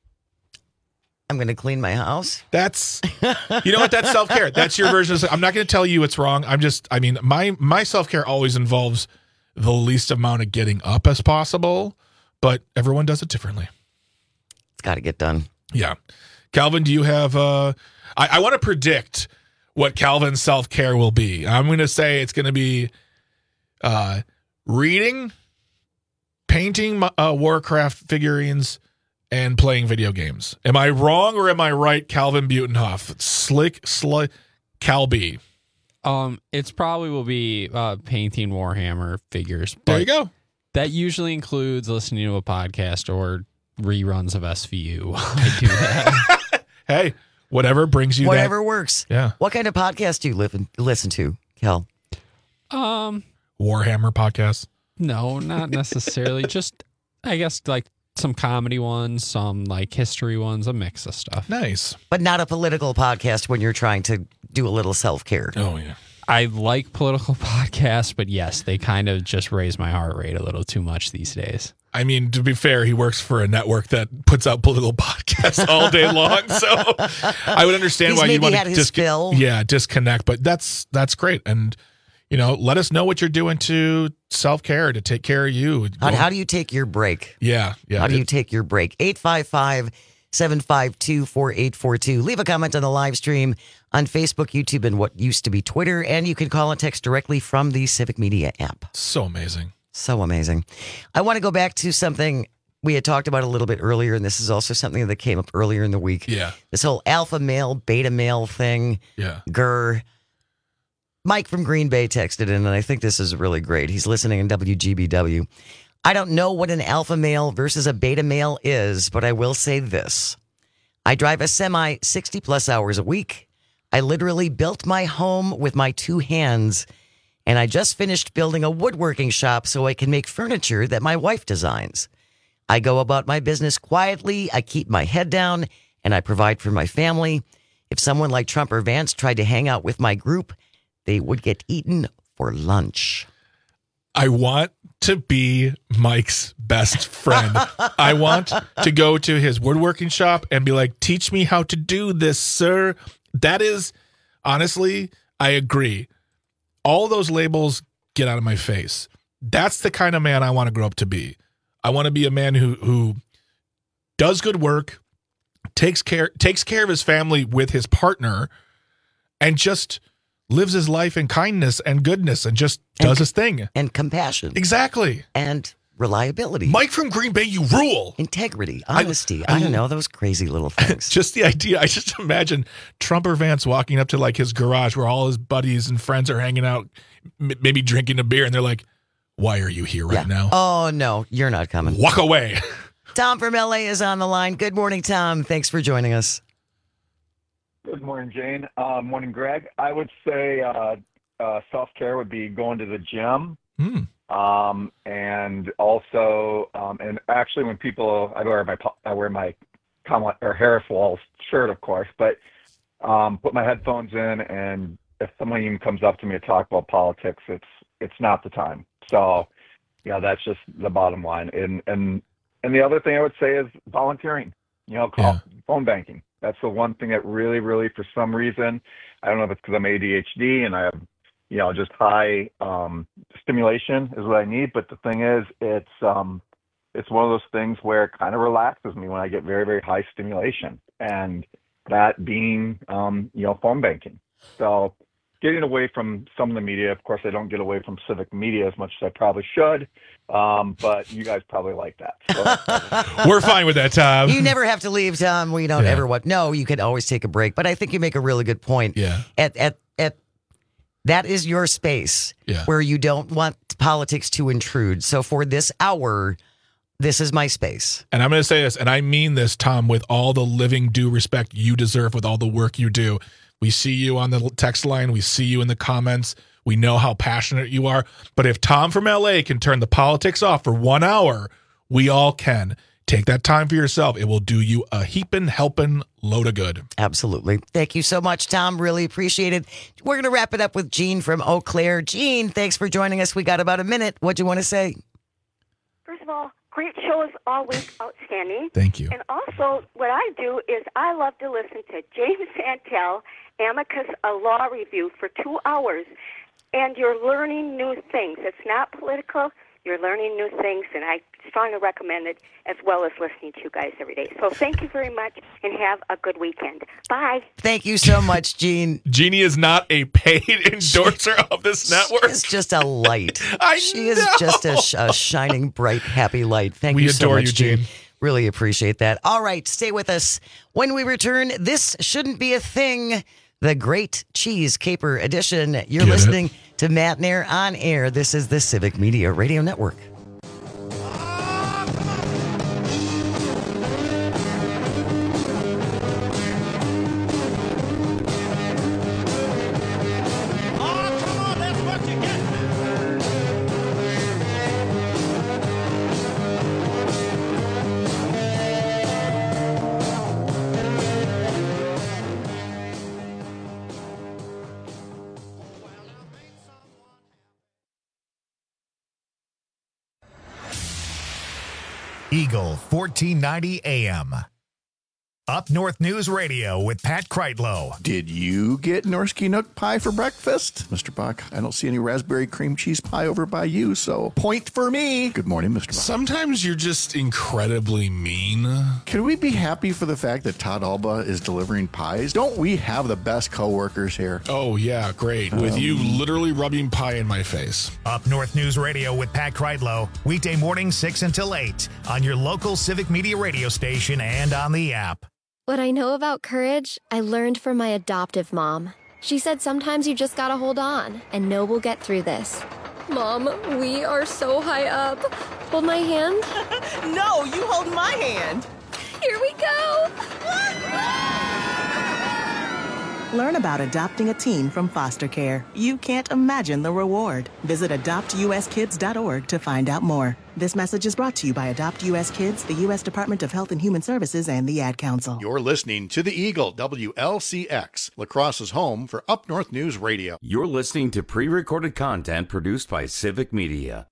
I'm going to clean my house. That's, you know what? That's self-care. That's your version of, I'm not going to tell you it's wrong. I'm just, I mean, my, my self-care always involves the least amount of getting up as possible, but everyone does it differently. It's got to get done. Yeah. Calvin, do you have, uh, I, I want to predict what Calvin's self-care will be. I'm going to say it's going to be uh, reading, painting uh, Warcraft figurines, and playing video games. Am I wrong or am I right, Calvin Butenhoff? Slick, slick, Cal B. Um, it's probably will be uh, painting Warhammer figures. There you go. That usually includes listening to a podcast or reruns of S V U. I do that. Hey, whatever brings you whatever that. works. Yeah. What kind of podcast do you live in, listen to, Cal? Um, Warhammer podcast? No, not necessarily. Just, I guess, like some comedy ones, some like history ones, a mix of stuff. Nice. But not a political podcast when you're trying to do a little self-care. Oh, yeah. I like political podcasts, but yes, they kind of just raise my heart rate a little too much these days. I mean, to be fair, he works for a network that puts out political podcasts all day long, so I would understand He's why maybe you want had to his dis- fill. yeah, disconnect. But that's that's great, and you know, let us know what you're doing to self-care to take care of you. How, how do you take your break? Yeah, yeah. How do it, you take your break? eight five five, seven five two, four eight four two. Leave a comment on the live stream on Facebook, YouTube, and what used to be Twitter. And you can call and text directly from the Civic Media app. So amazing. So amazing. I want to go back to something we had talked about a little bit earlier, and this is also something that came up earlier in the week. Yeah. This whole alpha male, beta male thing. Yeah. Grr. Mike from Green Bay texted in, and I think this is really great. He's listening in W G B W. I don't know what an alpha male versus a beta male is, but I will say this. I drive a semi sixty plus hours a week. I literally built my home with my two hands, and I just finished building a woodworking shop so I can make furniture that my wife designs. I go about my business quietly, I keep my head down, and I provide for my family. If someone like Trump or Vance tried to hang out with my group, they would get eaten for lunch. I want to be Mike's best friend. I want to go to his woodworking shop and be like, teach me how to do this, sir. That is, honestly, I agree. All those labels get out of my face. That's the kind of man I want to grow up to be. I want to be a man who who does good work, takes care takes care of his family with his partner, and just lives his life in kindness and goodness and just does and, his thing. And compassion. Exactly. And reliability. Mike from Green Bay, you rule. Integrity, honesty. I, I, I don't know, those crazy little things. Just the idea. I just imagine Trump or Vance walking up to like his garage where all his buddies and friends are hanging out, m- maybe drinking a beer, and they're like, why are you here right yeah. now? Oh, no, you're not coming. Walk away. Tom from L A is on the line. Good morning, Tom. Thanks for joining us. Good morning, Jane. Uh, morning, Greg. I would say uh, uh, self-care would be going to the gym. Mm. Um, and also, um, and actually when people, I wear my, I wear my Kamala or Harris Walls shirt, of course, but um, put my headphones in, and if someone even comes up to me to talk about politics, it's, it's not the time. So, you know, that's just the bottom line. And and and the other thing I would say is volunteering. You know, call, Yeah. phone banking. That's the one thing that really, really, for some reason, I don't know if it's because I'm A D H D and I have, you know, just high um, stimulation is what I need. But the thing is, it's um, it's one of those things where it kind of relaxes me when I get very, very high stimulation, and that being, um, you know, phone banking. So getting away from some of the media. Of course, I don't get away from civic media as much as I probably should, um, but you guys probably like that. So. We're fine with that, Tom. You never have to leave, Tom. We don't Yeah. ever want. No, you could always take a break. But I think you make a really good point. Yeah. At at at that is your space Yeah. where you don't want politics to intrude. So for this hour, this is my space. And I'm going to say this, and I mean this, Tom, with all the living due respect you deserve with all the work you do. We see you on the text line. We see you in the comments. We know how passionate you are. But if Tom from L A can turn the politics off for one hour, we all can. Take that time for yourself. It will do you a heaping, helping load of good. Absolutely. Thank you so much, Tom. Really appreciate it. We're going to wrap it up with Jean from Eau Claire. Jean, thanks for joining us. We got about a minute. What do you want to say? First of all, great shows all week, outstanding. Thank you. And also, what I do is I love to listen to James Santel, Amicus, a law review for two hours, and you're learning new things. It's not political. You're learning new things, and I strongly recommend it, as well as listening to you guys every day. So thank you very much, and have a good weekend. Bye. Thank you so much, Jean. Jeannie is not a paid endorser of this network. She's just a light. I she know. is just a, sh- a shining, bright, happy light. Thank We you so adore much, you, Jean. Jean. Really appreciate that. All right, stay with us. When we return, this shouldn't be a thing. The Great Cheese Caper Edition. You're Get it? listening to Matt Nair on air. This is the Civic Media Radio Network. Eagle fourteen ninety A M. Up North News Radio with Pat Kreitlow. Did you get Norsky Nook pie for breakfast? Mister Bach, I don't see any raspberry cream cheese pie over by you, so point for me. Good morning, Mister Bach. Sometimes you're just incredibly mean. Can we be happy for the fact that Todd Alba is delivering pies? Don't we have the best coworkers here? Oh, yeah, great. With Um, you literally rubbing pie in my face. Up North News Radio with Pat Kreitlow. Weekday morning six until eight on your local Civic Media radio station and on the app. What I know about courage, I learned from my adoptive mom. She said sometimes you just gotta hold on and know we'll get through this. Mom, we are so high up. Hold my hand. No, you hold my hand. Here we go. Learn about adopting a teen from foster care. You can't imagine the reward. Visit adopt u s kids dot org to find out more. This message is brought to you by Adopt U S Kids, the U S Department of Health and Human Services, and the Ad Council. You're listening to the Eagle, W L C X, La Crosse's home for Up North News Radio. You're listening to pre-recorded content produced by Civic Media.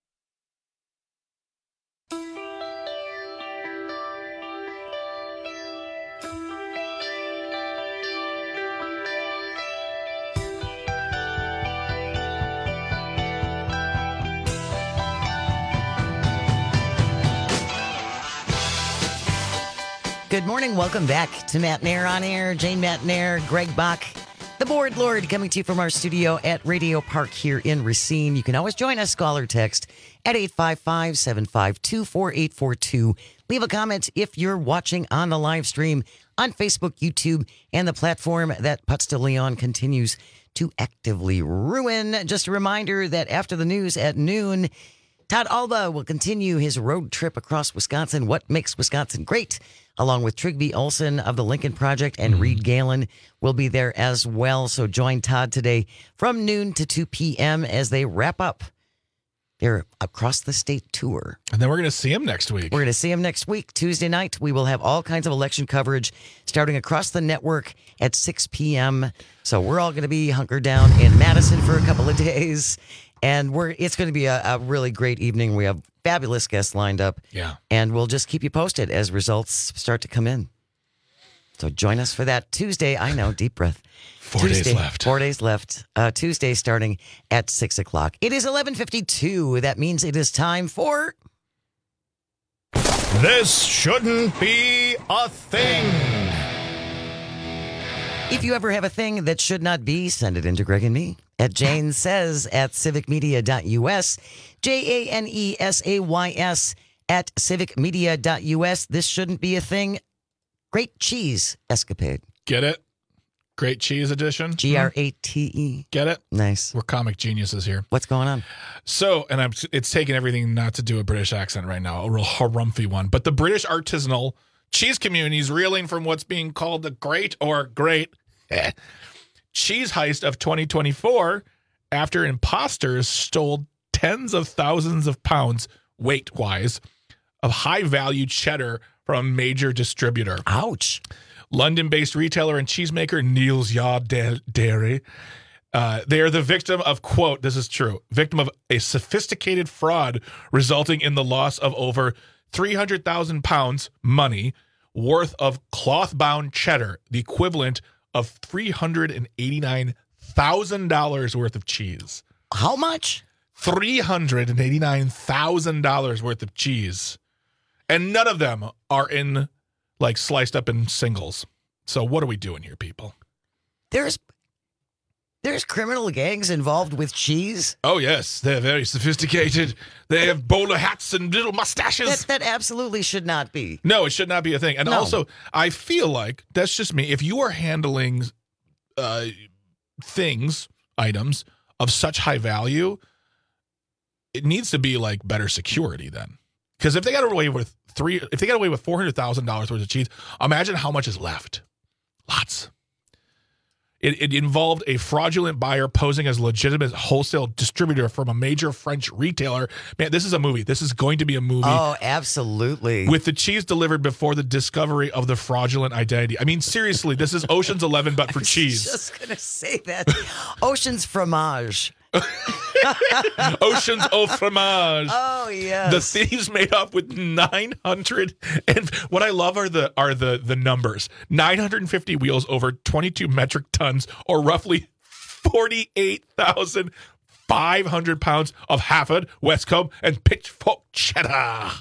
Good morning. Welcome back to Matt Nair on air. Jane Matt Nair, Greg Bach, the board lord, coming to you from our studio at Radio Park here in Racine. You can always join us, call or text at eight five five, seven five two, four eight four two. Leave a comment if you're watching on the live stream on Facebook, YouTube, and the platform that Putz de Leon continues to actively ruin. Just a reminder that after the news at noon, Todd Alba will continue his road trip across Wisconsin. What makes Wisconsin great? Along with Trigby Olson of the Lincoln Project and mm. Reed Galen will be there as well. So join Todd today from noon to two p.m. as they wrap up their across the state tour. And then we're going to see him next week. We're going to see him next week, Tuesday night. We will have all kinds of election coverage starting across the network at six p.m. So we're all going to be hunkered down in Madison for a couple of days. And we're it's going to be a, a really great evening. We have fabulous guests lined up. Yeah. And we'll just keep you posted as results start to come in. So join us for that Tuesday. I know, deep breath. Four Tuesday, days left. Four days left. Uh, Tuesday starting at six o'clock. It is eleven fifty-two. That means it is time for... This shouldn't be a thing. If you ever have a thing that should not be, send it in to Greg and me at Jane Says at civic media dot U S, J A N E S A Y S at civic media dot U S. This shouldn't be a thing. Great cheese escapade. Get it? Great cheese edition. G R A T E. Get it? Nice. We're comic geniuses here. What's going on? So, and I'm, it's taking everything not to do a British accent right now, a real harumphy one. But the British artisanal cheese community is reeling from what's being called the great or great cheese heist of twenty twenty-four after imposters stole tens of thousands of pounds, weight-wise, of high-value cheddar from a major distributor. Ouch. London-based retailer and cheesemaker Neal's Yard Dairy. Uh, they are the victim of, quote, this is true, victim of a sophisticated fraud resulting in the loss of over three hundred thousand pounds money worth of cloth-bound cheddar, the equivalent of three hundred eighty-nine thousand dollars worth of cheese. How much? three hundred eighty-nine thousand dollars worth of cheese. And none of them are in, like, sliced up in singles. So what are we doing here, people? There's there's criminal gangs involved with cheese? Oh, yes. They're very sophisticated. They have bowler hats and little mustaches. That, that absolutely should not be. No, it should not be a thing. And No. also, I feel like, that's just me, if you are handling uh, things, items, of such high value, it needs to be, like, better security then. Because if they got away with three, if they got away with four hundred thousand dollars worth of cheese, imagine how much is left. Lots. It, it involved a fraudulent buyer posing as a legitimate wholesale distributor from a major French retailer. Man, this is a movie. This is going to be a movie. Oh, absolutely. With the cheese delivered before the discovery of the fraudulent identity. I mean, seriously, this is Ocean's Eleven, but for cheese. I was just going to say that. Ocean's Fromage. Ocean's au fromage. Oh, yes. The thieves made off with nine hundred, and what I love are the are the the numbers. nine hundred fifty wheels over twenty-two metric tons, or roughly forty-eight thousand five hundred pounds of Hafford, Westcombe, and Pitchfork cheddar.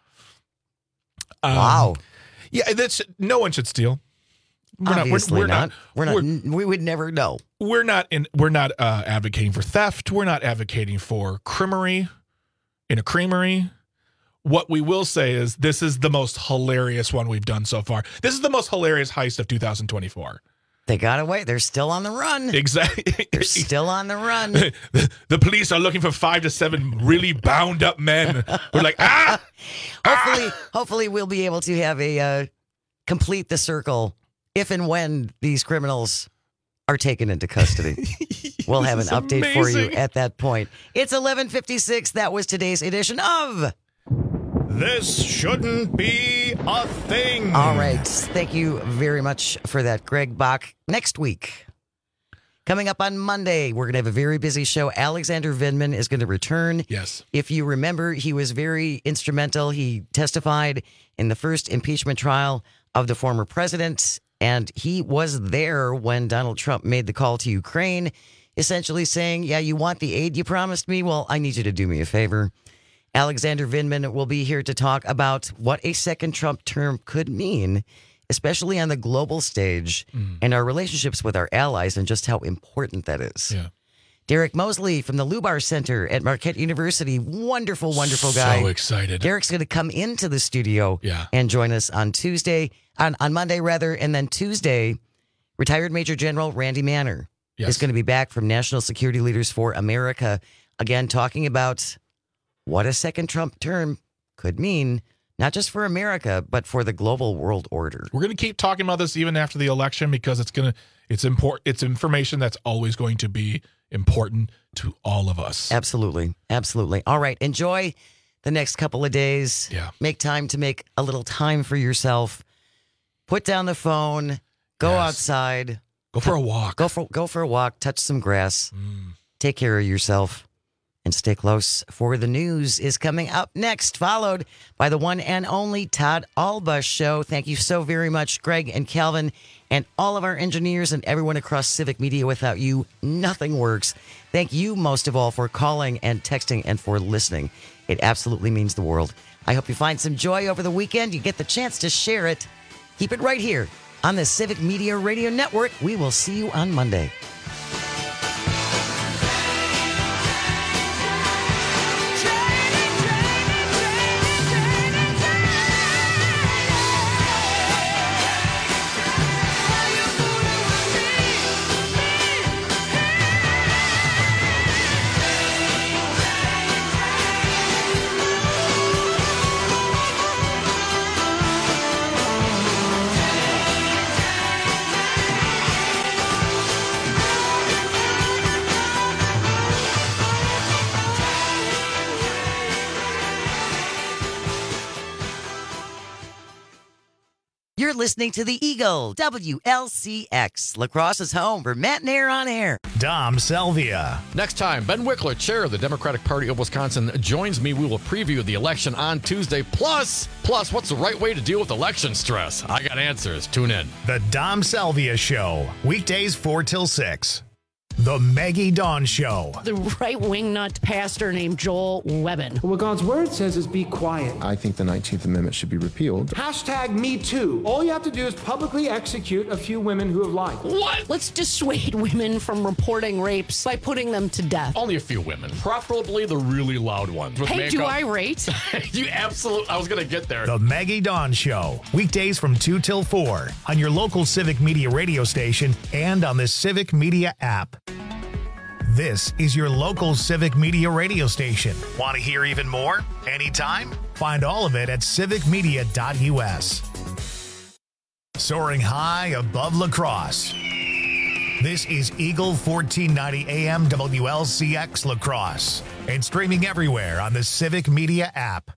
Um, Wow. Yeah, that's no one should steal. We're Obviously not. We're, we're not. not. We're not. We would never know. We're not in. We're not uh, advocating for theft. We're not advocating for creamery in a creamery. What we will say is this is the most hilarious one we've done so far. This is the most hilarious heist of two thousand twenty-four. They got away. They're still on the run. Exactly. They're still on the run. the, the police are looking for five to seven really bound up men who are like, ah! Hopefully, hopefully we'll be able to have a uh, complete the circle if and when these criminals are taken into custody. We'll have an This is update for you amazing. at that point. It's eleven fifty-six. That was today's edition of... This shouldn't be a thing. All right. Thank you very much for that, Greg Bach. Next week, coming up on Monday, we're going to have a very busy show. Alexander Vindman is going to return. Yes. If you remember, he was very instrumental. He testified in the first impeachment trial of the former president, and he was there when Donald Trump made the call to Ukraine, essentially saying, yeah, you want the aid you promised me? Well, I need you to do me a favor. Alexander Vindman will be here to talk about what a second Trump term could mean, especially on the global stage, Mm. and our relationships with our allies and just how important that is. Yeah. Derek Mosley from the Lubar Center at Marquette University. Wonderful, wonderful guy. So excited. Derek's going to come into the studio Yeah. and join us on Tuesday, on, on Monday rather, and then Tuesday, retired Major General Randy Manner Yes. is going to be back from National Security Leaders for America, again talking about what a second Trump term could mean, not just for America, but for the global world order. We're going to keep talking about this even after the election because it's going to it's important. It's information that's always going to be important to all of us. Absolutely. Absolutely. All right. Enjoy the next couple of days. Yeah. Make time to make a little time for yourself. Put down the phone. Go Yes. outside. Go for a walk. Go for go for a walk. Touch some grass. Mm. Take care of yourself. And stay close for the news is coming up next, followed by the one and only Todd Alba Show. Thank you so very much, Greg and Calvin, and all of our engineers and everyone across Civic Media. Without you, nothing works. Thank you most of all for calling and texting and for listening. It absolutely means the world. I hope you find some joy over the weekend. You get the chance to share it. Keep it right here on the Civic Media Radio Network. We will see you on Monday. You're listening to The Eagle, W L C X, La Crosse's home for Matt Nair on Air. Dom Selvia. Next time, Ben Wickler, chair of the Democratic Party of Wisconsin, joins me. We will preview the election on Tuesday. Plus, plus, what's the right way to deal with election stress? I got answers. Tune in. The Dom Selvia Show, weekdays four till six. The Maggie Dawn Show. The right-wing nut pastor named Joel Webbin. What God's word says is be quiet. I think the nineteenth Amendment should be repealed. Hashtag me too. All you have to do is publicly execute a few women who have lied. What? Let's dissuade women from reporting rapes by putting them to death. Only a few women, preferably the really loud ones. Hey, makeup. do I rate? You absolutely, I was going to get there. The Maggie Dawn Show, weekdays from two till four on your local Civic Media radio station and on the Civic Media app. This is your local Civic Media radio station. Want to hear even more? Anytime? Find all of it at civic media dot u s. Soaring high above La Crosse. This is Eagle fourteen ninety A M W L C X La Crosse and streaming everywhere on the Civic Media app.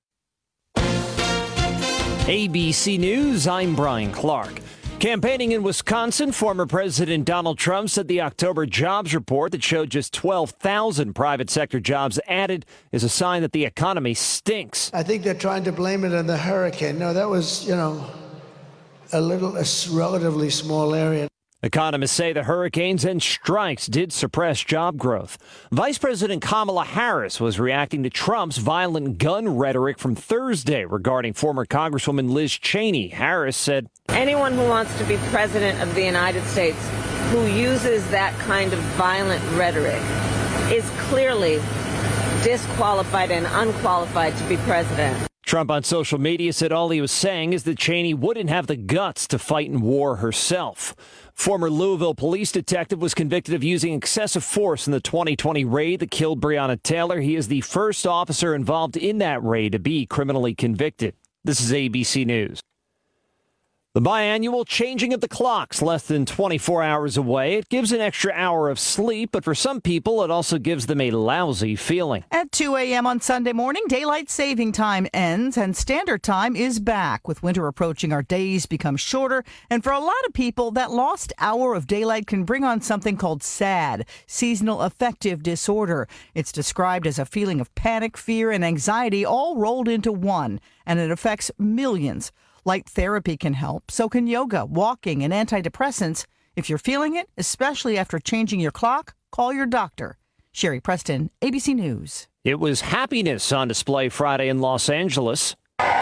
A B C News, I'm Brian Clark. Campaigning in Wisconsin, former President Donald Trump said the October jobs report that showed just twelve thousand private sector jobs added is a sign that the economy stinks. I think they're trying to blame it on the hurricane. No, that was, you know, a little, a relatively small area. Economists say the hurricanes and strikes did suppress job growth. Vice President Kamala Harris was reacting to Trump's violent gun rhetoric from Thursday regarding former Congresswoman Liz Cheney. Harris said, anyone who wants to be president of the United States who uses that kind of violent rhetoric is clearly disqualified and unqualified to be president. Trump on social media said all he was saying is that Cheney wouldn't have the guts to fight in war herself. Former Louisville police detective was convicted of using excessive force in the twenty twenty raid that killed Breonna Taylor. He is the first officer involved in that raid to be criminally convicted. This is A B C News. The biannual changing of the clocks less than twenty-four hours away. It gives an extra hour of sleep, but for some people, it also gives them a lousy feeling. At two a.m. on Sunday morning, daylight saving time ends and standard time is back. With winter approaching, our days become shorter, and for a lot of people, that lost hour of daylight can bring on something called S A D, seasonal affective disorder. It's described as a feeling of panic, fear, and anxiety all rolled into one, and it affects millions. Light therapy can help, so can yoga, walking, and antidepressants. If you're feeling it, especially after changing your clock, call your doctor. Sherry Preston, A B C News. It was happiness on display Friday in Los Angeles.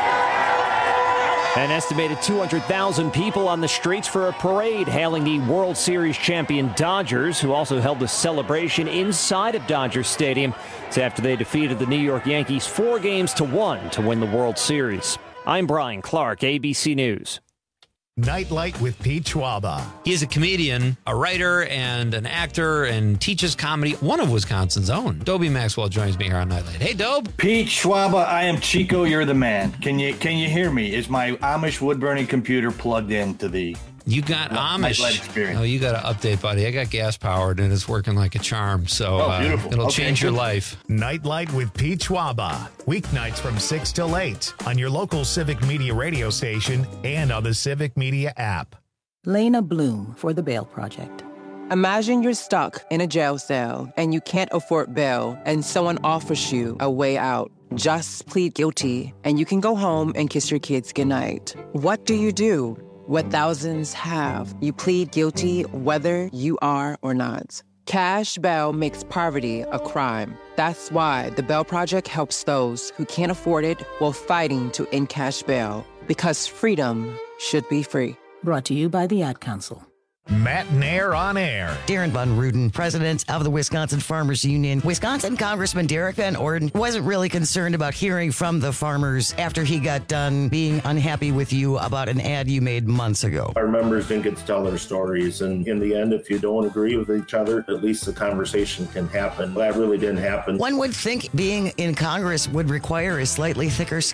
An estimated two hundred thousand people on the streets for a parade hailing the World Series champion Dodgers, who also held a celebration inside of Dodger Stadium. It's after they defeated the New York Yankees four games to one to win the World Series. I'm Brian Clark, A B C News. Nightlight with Pete Schwaba. He is a comedian, a writer, and an actor, and teaches comedy. One of Wisconsin's own. Dobie Maxwell joins me here on Nightlight. Hey, Dobe. Pete Schwaba, I am Chico. You're the man. Can you can you hear me? Is my Amish wood burning computer plugged into the? You got Amish. Oh, you got to update, buddy. I got gas powered and it's working like a charm. So oh, beautiful. uh, it'll okay, change good. your life. Nightlight with Pete Schwaba. Weeknights from six till eight on your local Civic Media radio station and on the Civic Media app. Lena Bloom for the Bail Project. Imagine you're stuck in a jail cell and you can't afford bail and someone offers you a way out. Just plead guilty and you can go home and kiss your kids goodnight. What do you do? What thousands have. You plead guilty whether you are or not. Cash bail makes poverty a crime. That's why the Bail Project helps those who can't afford it while fighting to end cash bail. Because freedom should be free. Brought to you by the Ad Council. Matt Nair on air. Darren Von Ruden, president of the Wisconsin Farmers Union. Wisconsin Congressman Derek Van Orden wasn't really concerned about hearing from the farmers after he got done being unhappy with you about an ad you made months ago. Our members didn't get to tell their stories, and in the end, if you don't agree with each other, at least the conversation can happen. That really didn't happen. One would think being in Congress would require a slightly thicker skin.